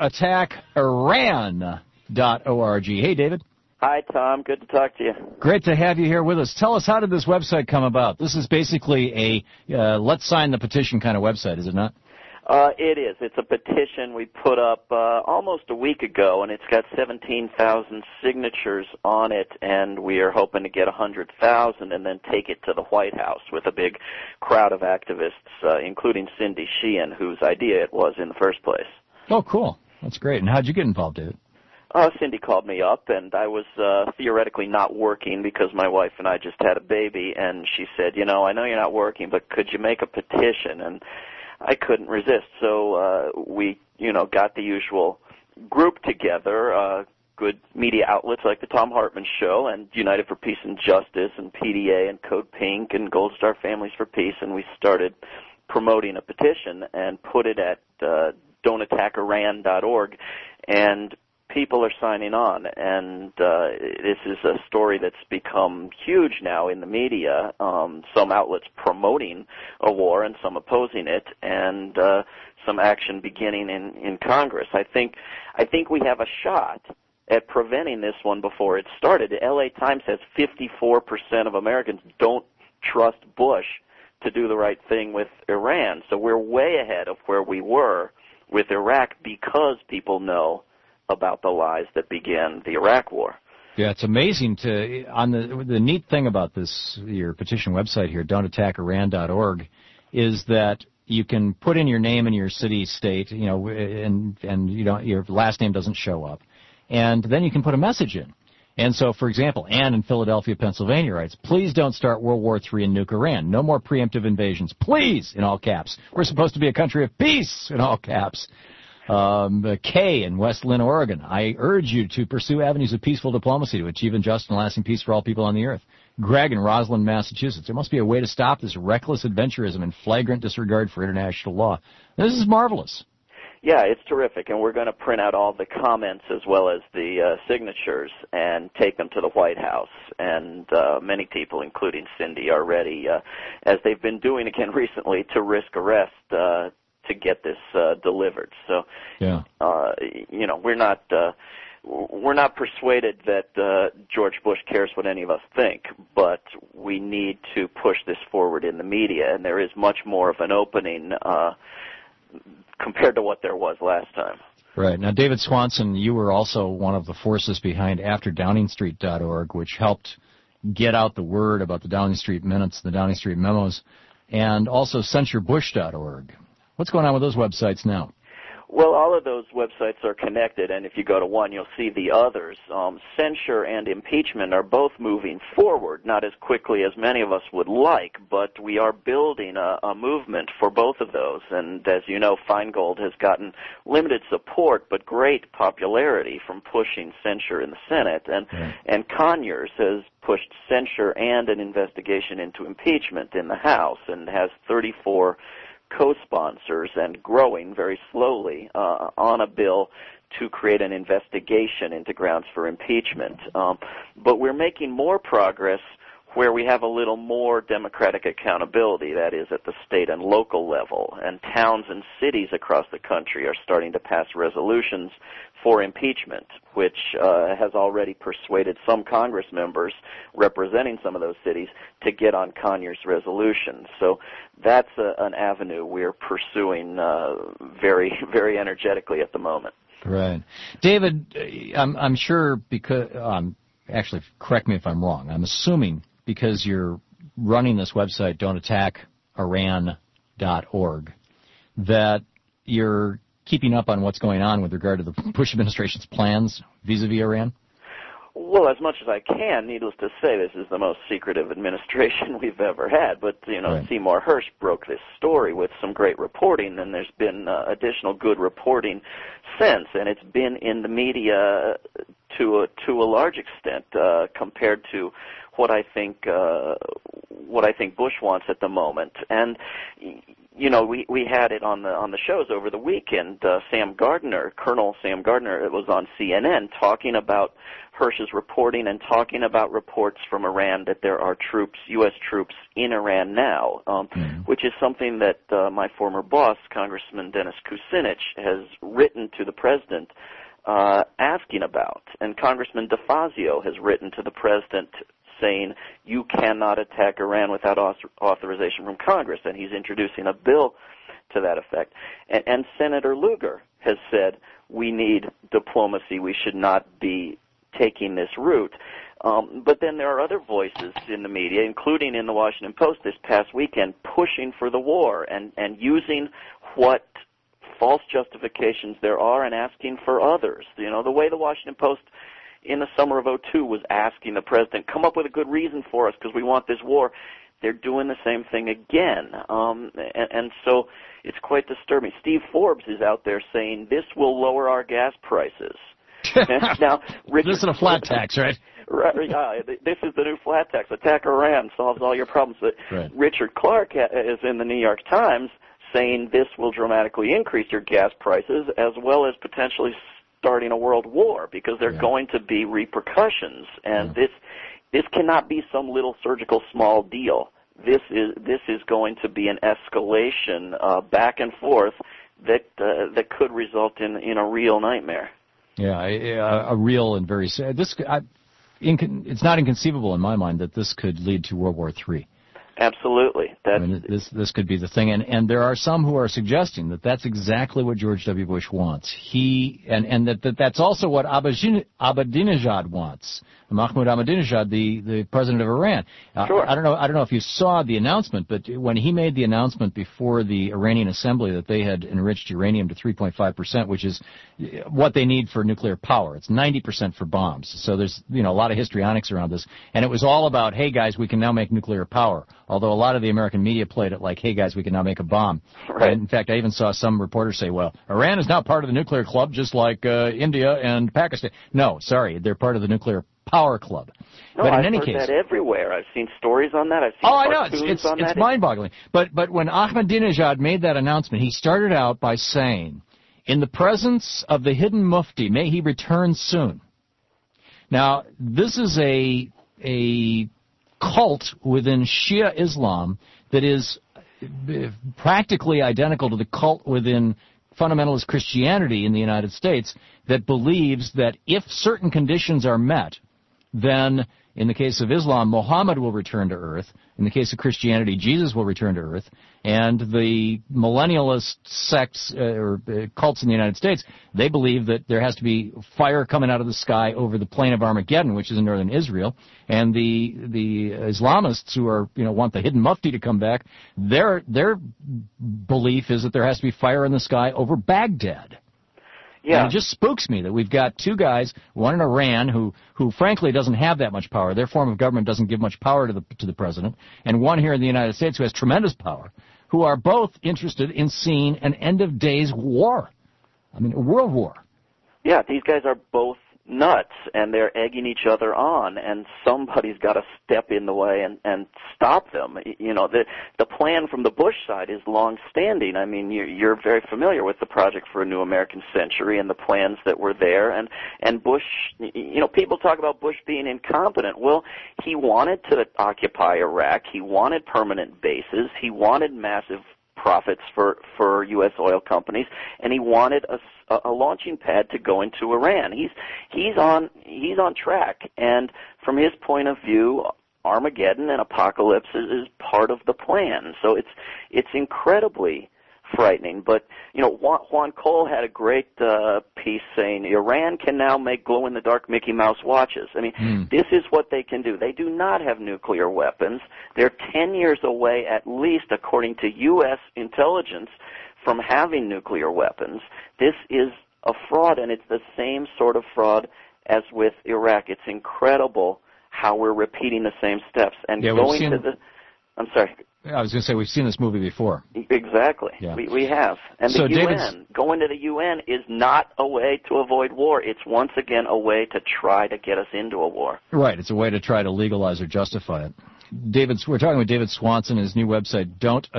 don'tattackiran.org. Hey, David. Hi, Tom. Good to talk to you. Great to have you here with us. Tell us, how did this website come about? This is basically a let's sign the petition kind of website, is it not? It is. It's a petition we put up almost a week ago, and it's got 17,000 signatures on it, and we are hoping to get 100,000 and then take it to the White House with a big crowd of activists, including Cindy Sheehan, whose idea it was in the first place. Oh, cool. That's great. And how'd you get involved, David? Cindy called me up, and I was theoretically not working because my wife and I just had a baby, and she said, I know you're not working, but could you make a petition? And I couldn't resist, so we, got the usual group together, good media outlets like the Thom Hartmann Show and United for Peace and Justice and PDA and Code Pink and Gold Star Families for Peace, and we started promoting a petition and put it at don'tattackiran.org, and people are signing on, and this is a story that's become huge now in the media, some outlets promoting a war and some opposing it, and some action beginning in Congress. I think we have a shot at preventing this one before it started. The LA Times says 54% of Americans don't trust Bush to do the right thing with Iran, so we're way ahead of where we were with Iraq because people know about the lies that began the Iraq War. Yeah, it's amazing the neat thing about this, your petition website here, don'tattackiran.org, is that you can put in your name and your city, state, and your last name doesn't show up. And then you can put a message in. And so, for example, Ann in Philadelphia, Pennsylvania writes, please don't start World War III and nuke Iran. No more preemptive invasions. Please, in all caps. We're supposed to be a country of peace, in all caps. Kay in West Lynn, Oregon. I urge you to pursue avenues of peaceful diplomacy to achieve a just and lasting peace for all people on the earth. Greg in Roslyn, Massachusetts. There must be a way to stop this reckless adventurism and flagrant disregard for international law. This is marvelous. Yeah, it's terrific, and we're going to print out all the comments as well as the signatures and take them to the White House. And many people, including Cindy, are ready, as they've been doing again recently, to risk arrest to get this delivered. So, yeah. We're not persuaded that George Bush cares what any of us think, but we need to push this forward in the media, and there is much more of an opening compared to what there was last time. Right. Now, David Swanson, you were also one of the forces behind AfterDowningStreet.org, which helped get out the word about the Downing Street Minutes, the Downing Street Memos, and also CensureBush.org. What's going on with those websites now? Well, all of those websites are connected, and if you go to one, you'll see the others. Censure and impeachment are both moving forward, not as quickly as many of us would like, but we are building a movement for both of those. And as you know, Feingold has gotten limited support, but great popularity from pushing censure in the Senate, and Conyers has pushed censure and an investigation into impeachment in the House, and has 34 co-sponsors and growing very slowly on a bill to create an investigation into grounds for impeachment. But we're making more progress where we have a little more democratic accountability, that is at the state and local level. And towns and cities across the country are starting to pass resolutions for impeachment, which has already persuaded some Congress members representing some of those cities to get on Conyers' resolution. So that's an avenue we're pursuing very, very energetically at the moment. Right. David, I'm sure because, actually, correct me if I'm wrong, I'm assuming because you're running this website, don'tattackiran.org, that you're keeping up on what's going on with regard to the Bush administration's plans vis-a-vis Iran? Well, as much as I can. Needless to say, this is the most secretive administration we've ever had. But, right. Seymour Hersh broke this story with some great reporting, and there's been additional good reporting since. And it's been in the media to a large extent compared to what I think Bush wants at the moment. And we had it on the shows over the weekend. Sam Gardner, Colonel Sam Gardner, it was on CNN talking about Hersh's reporting and talking about reports from Iran that there are U.S. troops in Iran now, which is something that my former boss, Congressman Dennis Kucinich, has written to the president asking about. And Congressman DeFazio has written to the president saying you cannot attack Iran without authorization from Congress, and he's introducing a bill to that effect. And Senator Lugar has said we need diplomacy, we should not be taking this route. But then there are other voices in the media, including in the Washington Post this past weekend, pushing for the war and using what false justifications there are and asking for others. The way the Washington Post in the summer of 2002 was asking the president, come up with a good reason for us because we want this war. They're doing the same thing again. And so it's quite disturbing. Steve Forbes is out there saying this will lower our gas prices. Now, this is a flat tax, right? Right, this is the new flat tax. Attack Iran solves all your problems. But right. Richard Clark is in the New York Times saying this will dramatically increase your gas prices as well as potentially starting a world war because there are going to be repercussions. And this cannot be some little surgical small deal. This is going to be an escalation back and forth that could result in a real nightmare. Yeah, a real and very sad. It's not inconceivable in my mind that this could lead to World War III. Absolutely. This could be the thing, and there are some who are suggesting that that's exactly what George W. Bush wants. That's also what Ahmadinejad wants. Mahmoud Ahmadinejad, the president of Iran. Sure. I don't know if you saw the announcement, but when he made the announcement before the Iranian assembly that they had enriched uranium to 3.5%, which is what they need for nuclear power. It's 90% for bombs. So there's a lot of histrionics around this, and it was all about, hey guys, we can now make nuclear power. although a lot of the American media played it like, hey, guys, we can now make a bomb. Right. And in fact, I even saw some reporters say, well, Iran is now part of the nuclear club just like India and Pakistan. No, sorry, they're part of the nuclear power club. No, but in I've any heard case, that everywhere. I've seen stories on that. I've seen cartoons on that. It's mind-boggling. But when Ahmadinejad made that announcement, he started out by saying, in the presence of the hidden mufti, may he return soon. Now, this is a cult within Shia Islam that is practically identical to the cult within fundamentalist Christianity in the United States that believes that if certain conditions are met, then in the case of Islam, Muhammad will return to earth. In the case of Christianity, Jesus will return to earth. And the millennialist sects or cults in the United States, they believe that there has to be fire coming out of the sky over the plain of Armageddon, which is in northern Israel. And the Islamists who are, want the hidden mufti to come back, their belief is that there has to be fire in the sky over Baghdad. Yeah. And it just spooks me that we've got two guys, one in Iran who frankly doesn't have that much power. Their form of government doesn't give much power to the president, and one here in the United States who has tremendous power, who are both interested in seeing an end of days war. I mean, a world war. Yeah, these guys are both nuts, and they're egging each other on, and somebody's got to step in the way and stop them. The plan from the Bush side is long-standing. I mean, you're very familiar with the Project for a New American Century and the plans that were there, and Bush, people talk about Bush being incompetent. Well, he wanted to occupy Iraq. He wanted permanent bases. He wanted massive profits for U.S. oil companies, and he wanted a launching pad to go into Iran. He's on track, and from his point of view, Armageddon and apocalypse is part of the plan. So it's incredibly frightening. But Juan Cole had a great piece saying Iran can now make glow-in-the-dark Mickey Mouse watches. I mean, This is what they can do. They do not have nuclear weapons. They're 10 years away, at least, according to U.S. intelligence, from having nuclear weapons. This is a fraud, and it's the same sort of fraud as with Iraq. It's incredible how we're repeating the same steps and going to the. I'm sorry. I was going to say, we've seen this movie before. Exactly. Yeah. We have. And the UN, going to the UN is not a way to avoid war. It's once again a way to try to get us into a war. Right. It's a way to try to legalize or justify it. We're talking with David Swanson, his new website,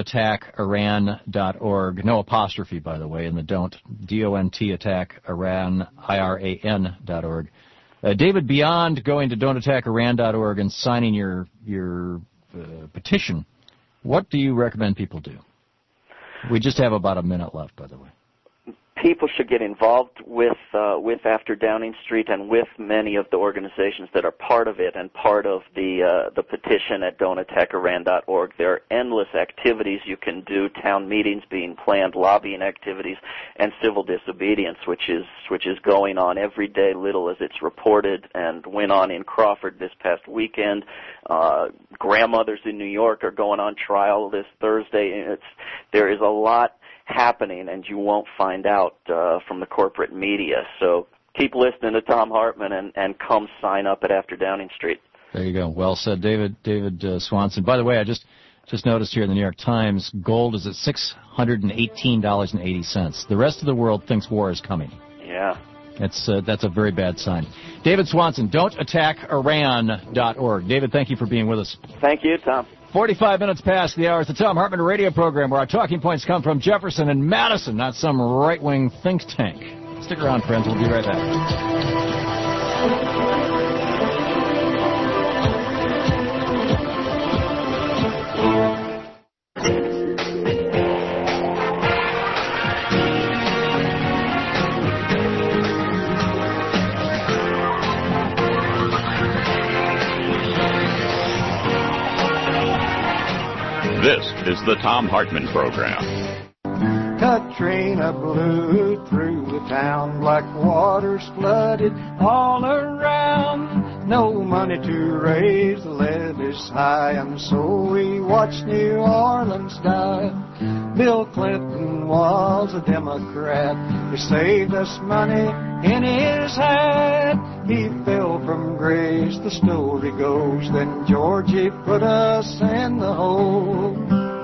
don'tattackiran.org. No apostrophe, by the way, in the don't. D-O-N-T, attack Iran, I-R-A-N.org. David, beyond going to don'tattackiran.org and signing your petition, what do you recommend people do? We just have about a minute left, by the way. People should get involved with After Downing Street and with many of the organizations that are part of it and part of the petition at don'tattackiran.org. There are endless activities you can do, town meetings being planned, lobbying activities, and civil disobedience, which is going on every day, little as it's reported, and went on in Crawford this past weekend. Grandmothers in New York are going on trial this Thursday. There is a lot happening, and you won't find out from the corporate media. So keep listening to Thom Hartmann and come sign up at After Downing Street. There you go. Well said, David Swanson. By the way, I just noticed here in the New York Times, gold is at $618.80. The rest of the world thinks war is coming. Yeah. That's a very bad sign. David Swanson, don'tattackiran.org. David, thank you for being with us. Thank you, Tom. 45 minutes past the hour. It's the Thom Hartmann radio program where our talking points come from Jefferson and Madison, not some right-wing think tank. Stick around, friends. We'll be right back. This is the Thom Hartmann Program. Katrina blew through the town, black waters flooded all around. no money to raise the levees high, and so we watched New Orleans die. Bill Clinton was a Democrat. He saved us money in his hat. He fell from grace, the story goes. Then Georgie put us in the hole.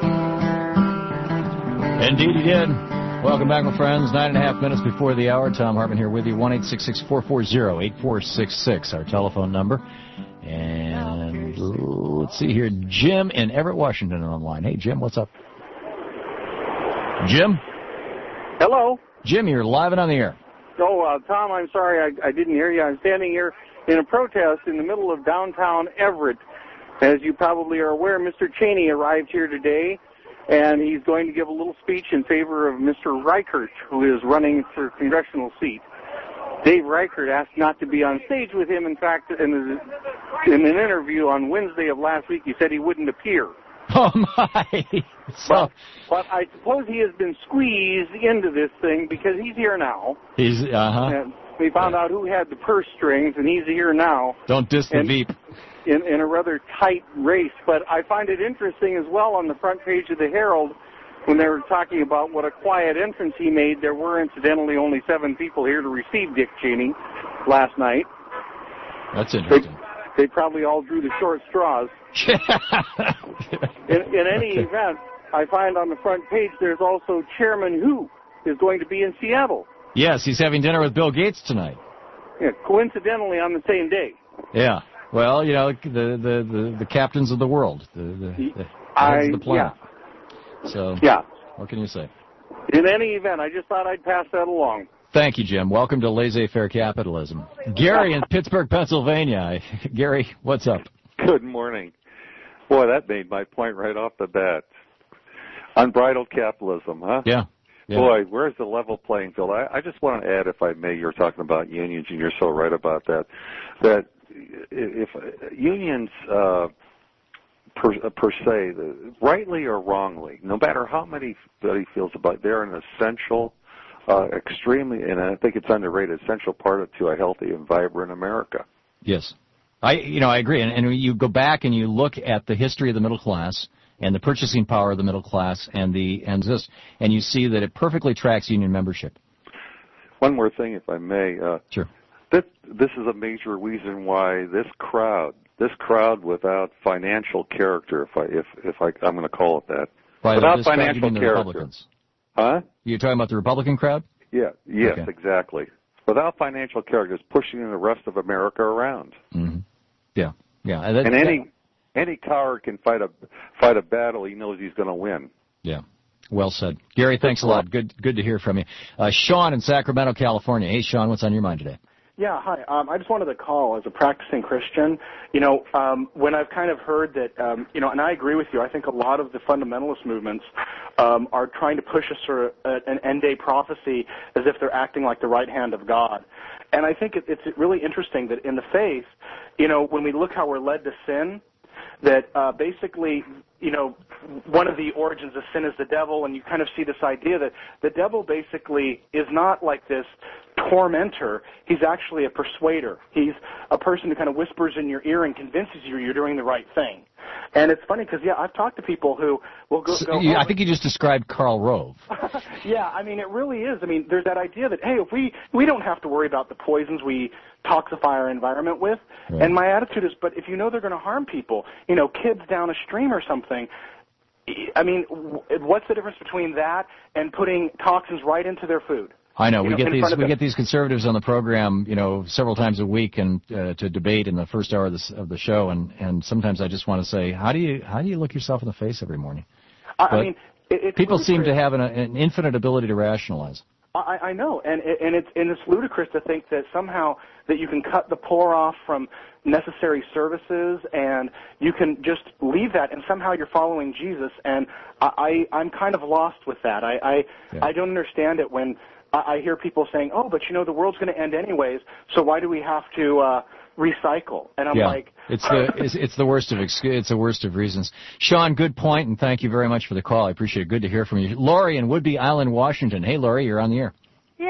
Indeed he did. Welcome back, my friends. 9.5 minutes before the hour. Tom Hartman here with you. 1-866-440-8466, our telephone number. And let's see here. Jim in Everett, Washington online. Hey, Jim, what's up? Jim? Hello. Jim, you're live and on the air. Oh, Tom, I'm sorry I didn't hear you. I'm standing here in a protest in the middle of downtown Everett. As you probably are aware, Mr. Cheney arrived here today, and he's going to give a little speech in favor of Mr. Reichert, who is running for a congressional seat. Dave Reichert asked not to be on stage with him. In fact, in an interview on Wednesday of last week, he said he wouldn't appear. Oh, my. But I suppose he has been squeezed into this thing because he's here now. He's, And we found out who had the purse strings, and he's here now. Don't diss the Veep. In a rather tight race. But I find it interesting as well on the front page of the Herald when they were talking about what a quiet entrance he made. There were incidentally only 7 people here to receive Dick Cheney last night. That's interesting. They probably all drew the short straws. In any event, I find on the front page there's also Chairman Hu is going to be in Seattle. Yes, he's having dinner with Bill Gates tonight. Yeah, coincidentally on the same day. Yeah. Well, you know, the captains of the world, the heads of the planet. Yeah. So, yeah. What can you say? In any event, I just thought I'd pass that along. Thank you, Jim. Welcome to laissez-faire capitalism. Gary in Pittsburgh, Pennsylvania. Gary, what's up? Good morning. Boy, that made my point right off the bat. Unbridled capitalism, huh? Yeah. Boy, where's the level playing field? I just want to add, if I may, you're talking about unions, and you're so right about that, that if unions per se, rightly or wrongly, no matter how many feels about it, they're an essential, extremely, and I think it's underrated, essential part to a healthy and vibrant America. Yes. I agree. And you go back and you look at the history of the middle class and the purchasing power of the middle class and you see that it perfectly tracks union membership. One more thing, if I may. Sure. This is a major reason why this crowd without financial character, I'm going to call it that, without financial character. Republicans. Huh? You're talking about the Republican crowd? Yeah. Yes, okay. Exactly. Without financial character, it's pushing the rest of America around. Mm-hmm. Yeah. And any coward can fight a battle he knows he's going to win. Yeah. Well said. Gary, thanks a lot. Good to hear from you. Sean in Sacramento, California. Hey, Sean, what's on your mind today? Yeah, hi. I just wanted to call as a practicing Christian. When I've kind of heard that, and I agree with you, I think a lot of the fundamentalist movements are trying to push us for an end-day prophecy as if they're acting like the right hand of God. And I think it's really interesting that in the faith, when we look how we're led to sin, that basically, one of the origins of sin is the devil, and you kind of see this idea that the devil basically is not like this tormentor. He's actually a persuader. He's a person who kind of whispers in your ear and convinces you you're doing the right thing. And it's funny because, I've talked to people who will go I think you just described Karl Rove. Yeah, it really is. There's that idea that, hey, if we don't have to worry about the poisons we toxify our environment with. Right. And my attitude is, but if you know they're going to harm people, kids down a stream or something, what's the difference between that and putting toxins right into their food? I know. We get these conservatives on the program, several times a week and to debate in the first hour of the show, and sometimes I just want to say, how do you look yourself in the face every morning? People seem to have an infinite ability to rationalize. I know, and it's ludicrous to think that somehow that you can cut the poor off from necessary services and you can just leave that and somehow you're following Jesus, and I'm kind of lost with that. I don't understand it when I hear people saying, oh, but the world's going to end anyways, so why do we have to recycle? And I'm like, it's the worst of reasons. Sean, good point, and thank you very much for the call. I appreciate it. Good to hear from you. Lori in Whidbey Island, Washington. Hey, Lori, you're on the air. Yeah,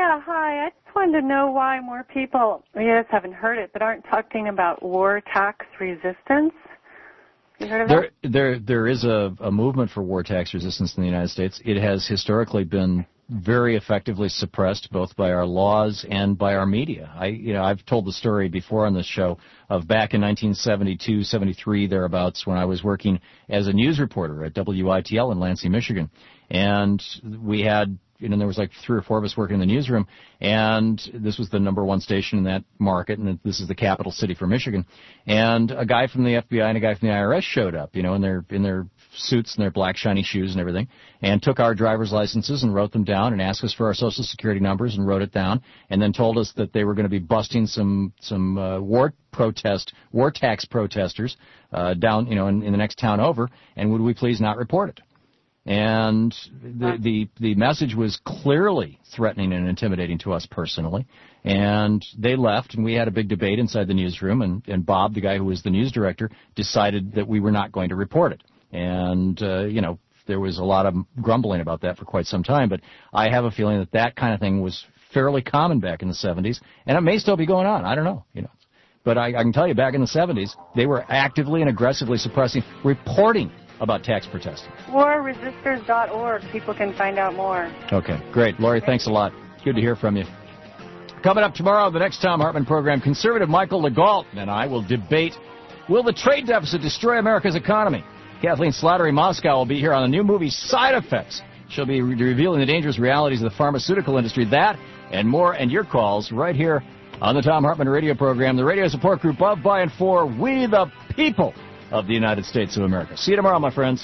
Yeah, hi. I just wanted to know why more people, I just haven't heard it, but aren't talking about war tax resistance. You heard of that? There is a movement for war tax resistance in the United States. It has historically been very effectively suppressed both by our laws and by our media. I've told the story before on this show of back in 1972, 73, thereabouts, when I was working as a news reporter at WITL in Lansing, Michigan. And we had, there was like 3 or 4 of us working in the newsroom, and this was the #1 station in that market, and this is the capital city for Michigan. And a guy from the FBI and a guy from the IRS showed up, in their suits and their black shiny shoes and everything, and took our driver's licenses and wrote them down and asked us for our Social Security numbers and wrote it down, and then told us that they were going to be busting some war tax protesters down, in the next town over, and would we please not report it? And the message was clearly threatening and intimidating to us personally. And they left, and we had a big debate inside the newsroom, and Bob, the guy who was the news director, decided that we were not going to report it. And, there was a lot of grumbling about that for quite some time, but I have a feeling that kind of thing was fairly common back in the 70s, and it may still be going on. I don't know, But I can tell you, back in the 70s, they were actively and aggressively suppressing reporting about tax protesting. Warresisters.org. People can find out more. Okay, great. Lori, thanks a lot. Good to hear from you. Coming up tomorrow, the next Thom Hartmann program, conservative Michael Legault and I will debate, will the trade deficit destroy America's economy? Kathleen Slattery Moscow will be here on the new movie Side Effects. She'll be revealing the dangerous realities of the pharmaceutical industry. That and more, and your calls right here on the Thom Hartmann radio program, the radio support group of, by, and for we the people of the United States of America. See you tomorrow, my friends.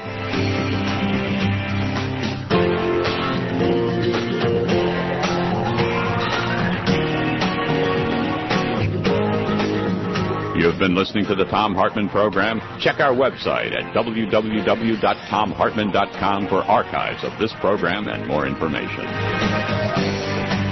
You've been listening to the Thom Hartmann program. Check our website at www.thomhartmann.com for archives of this program and more information.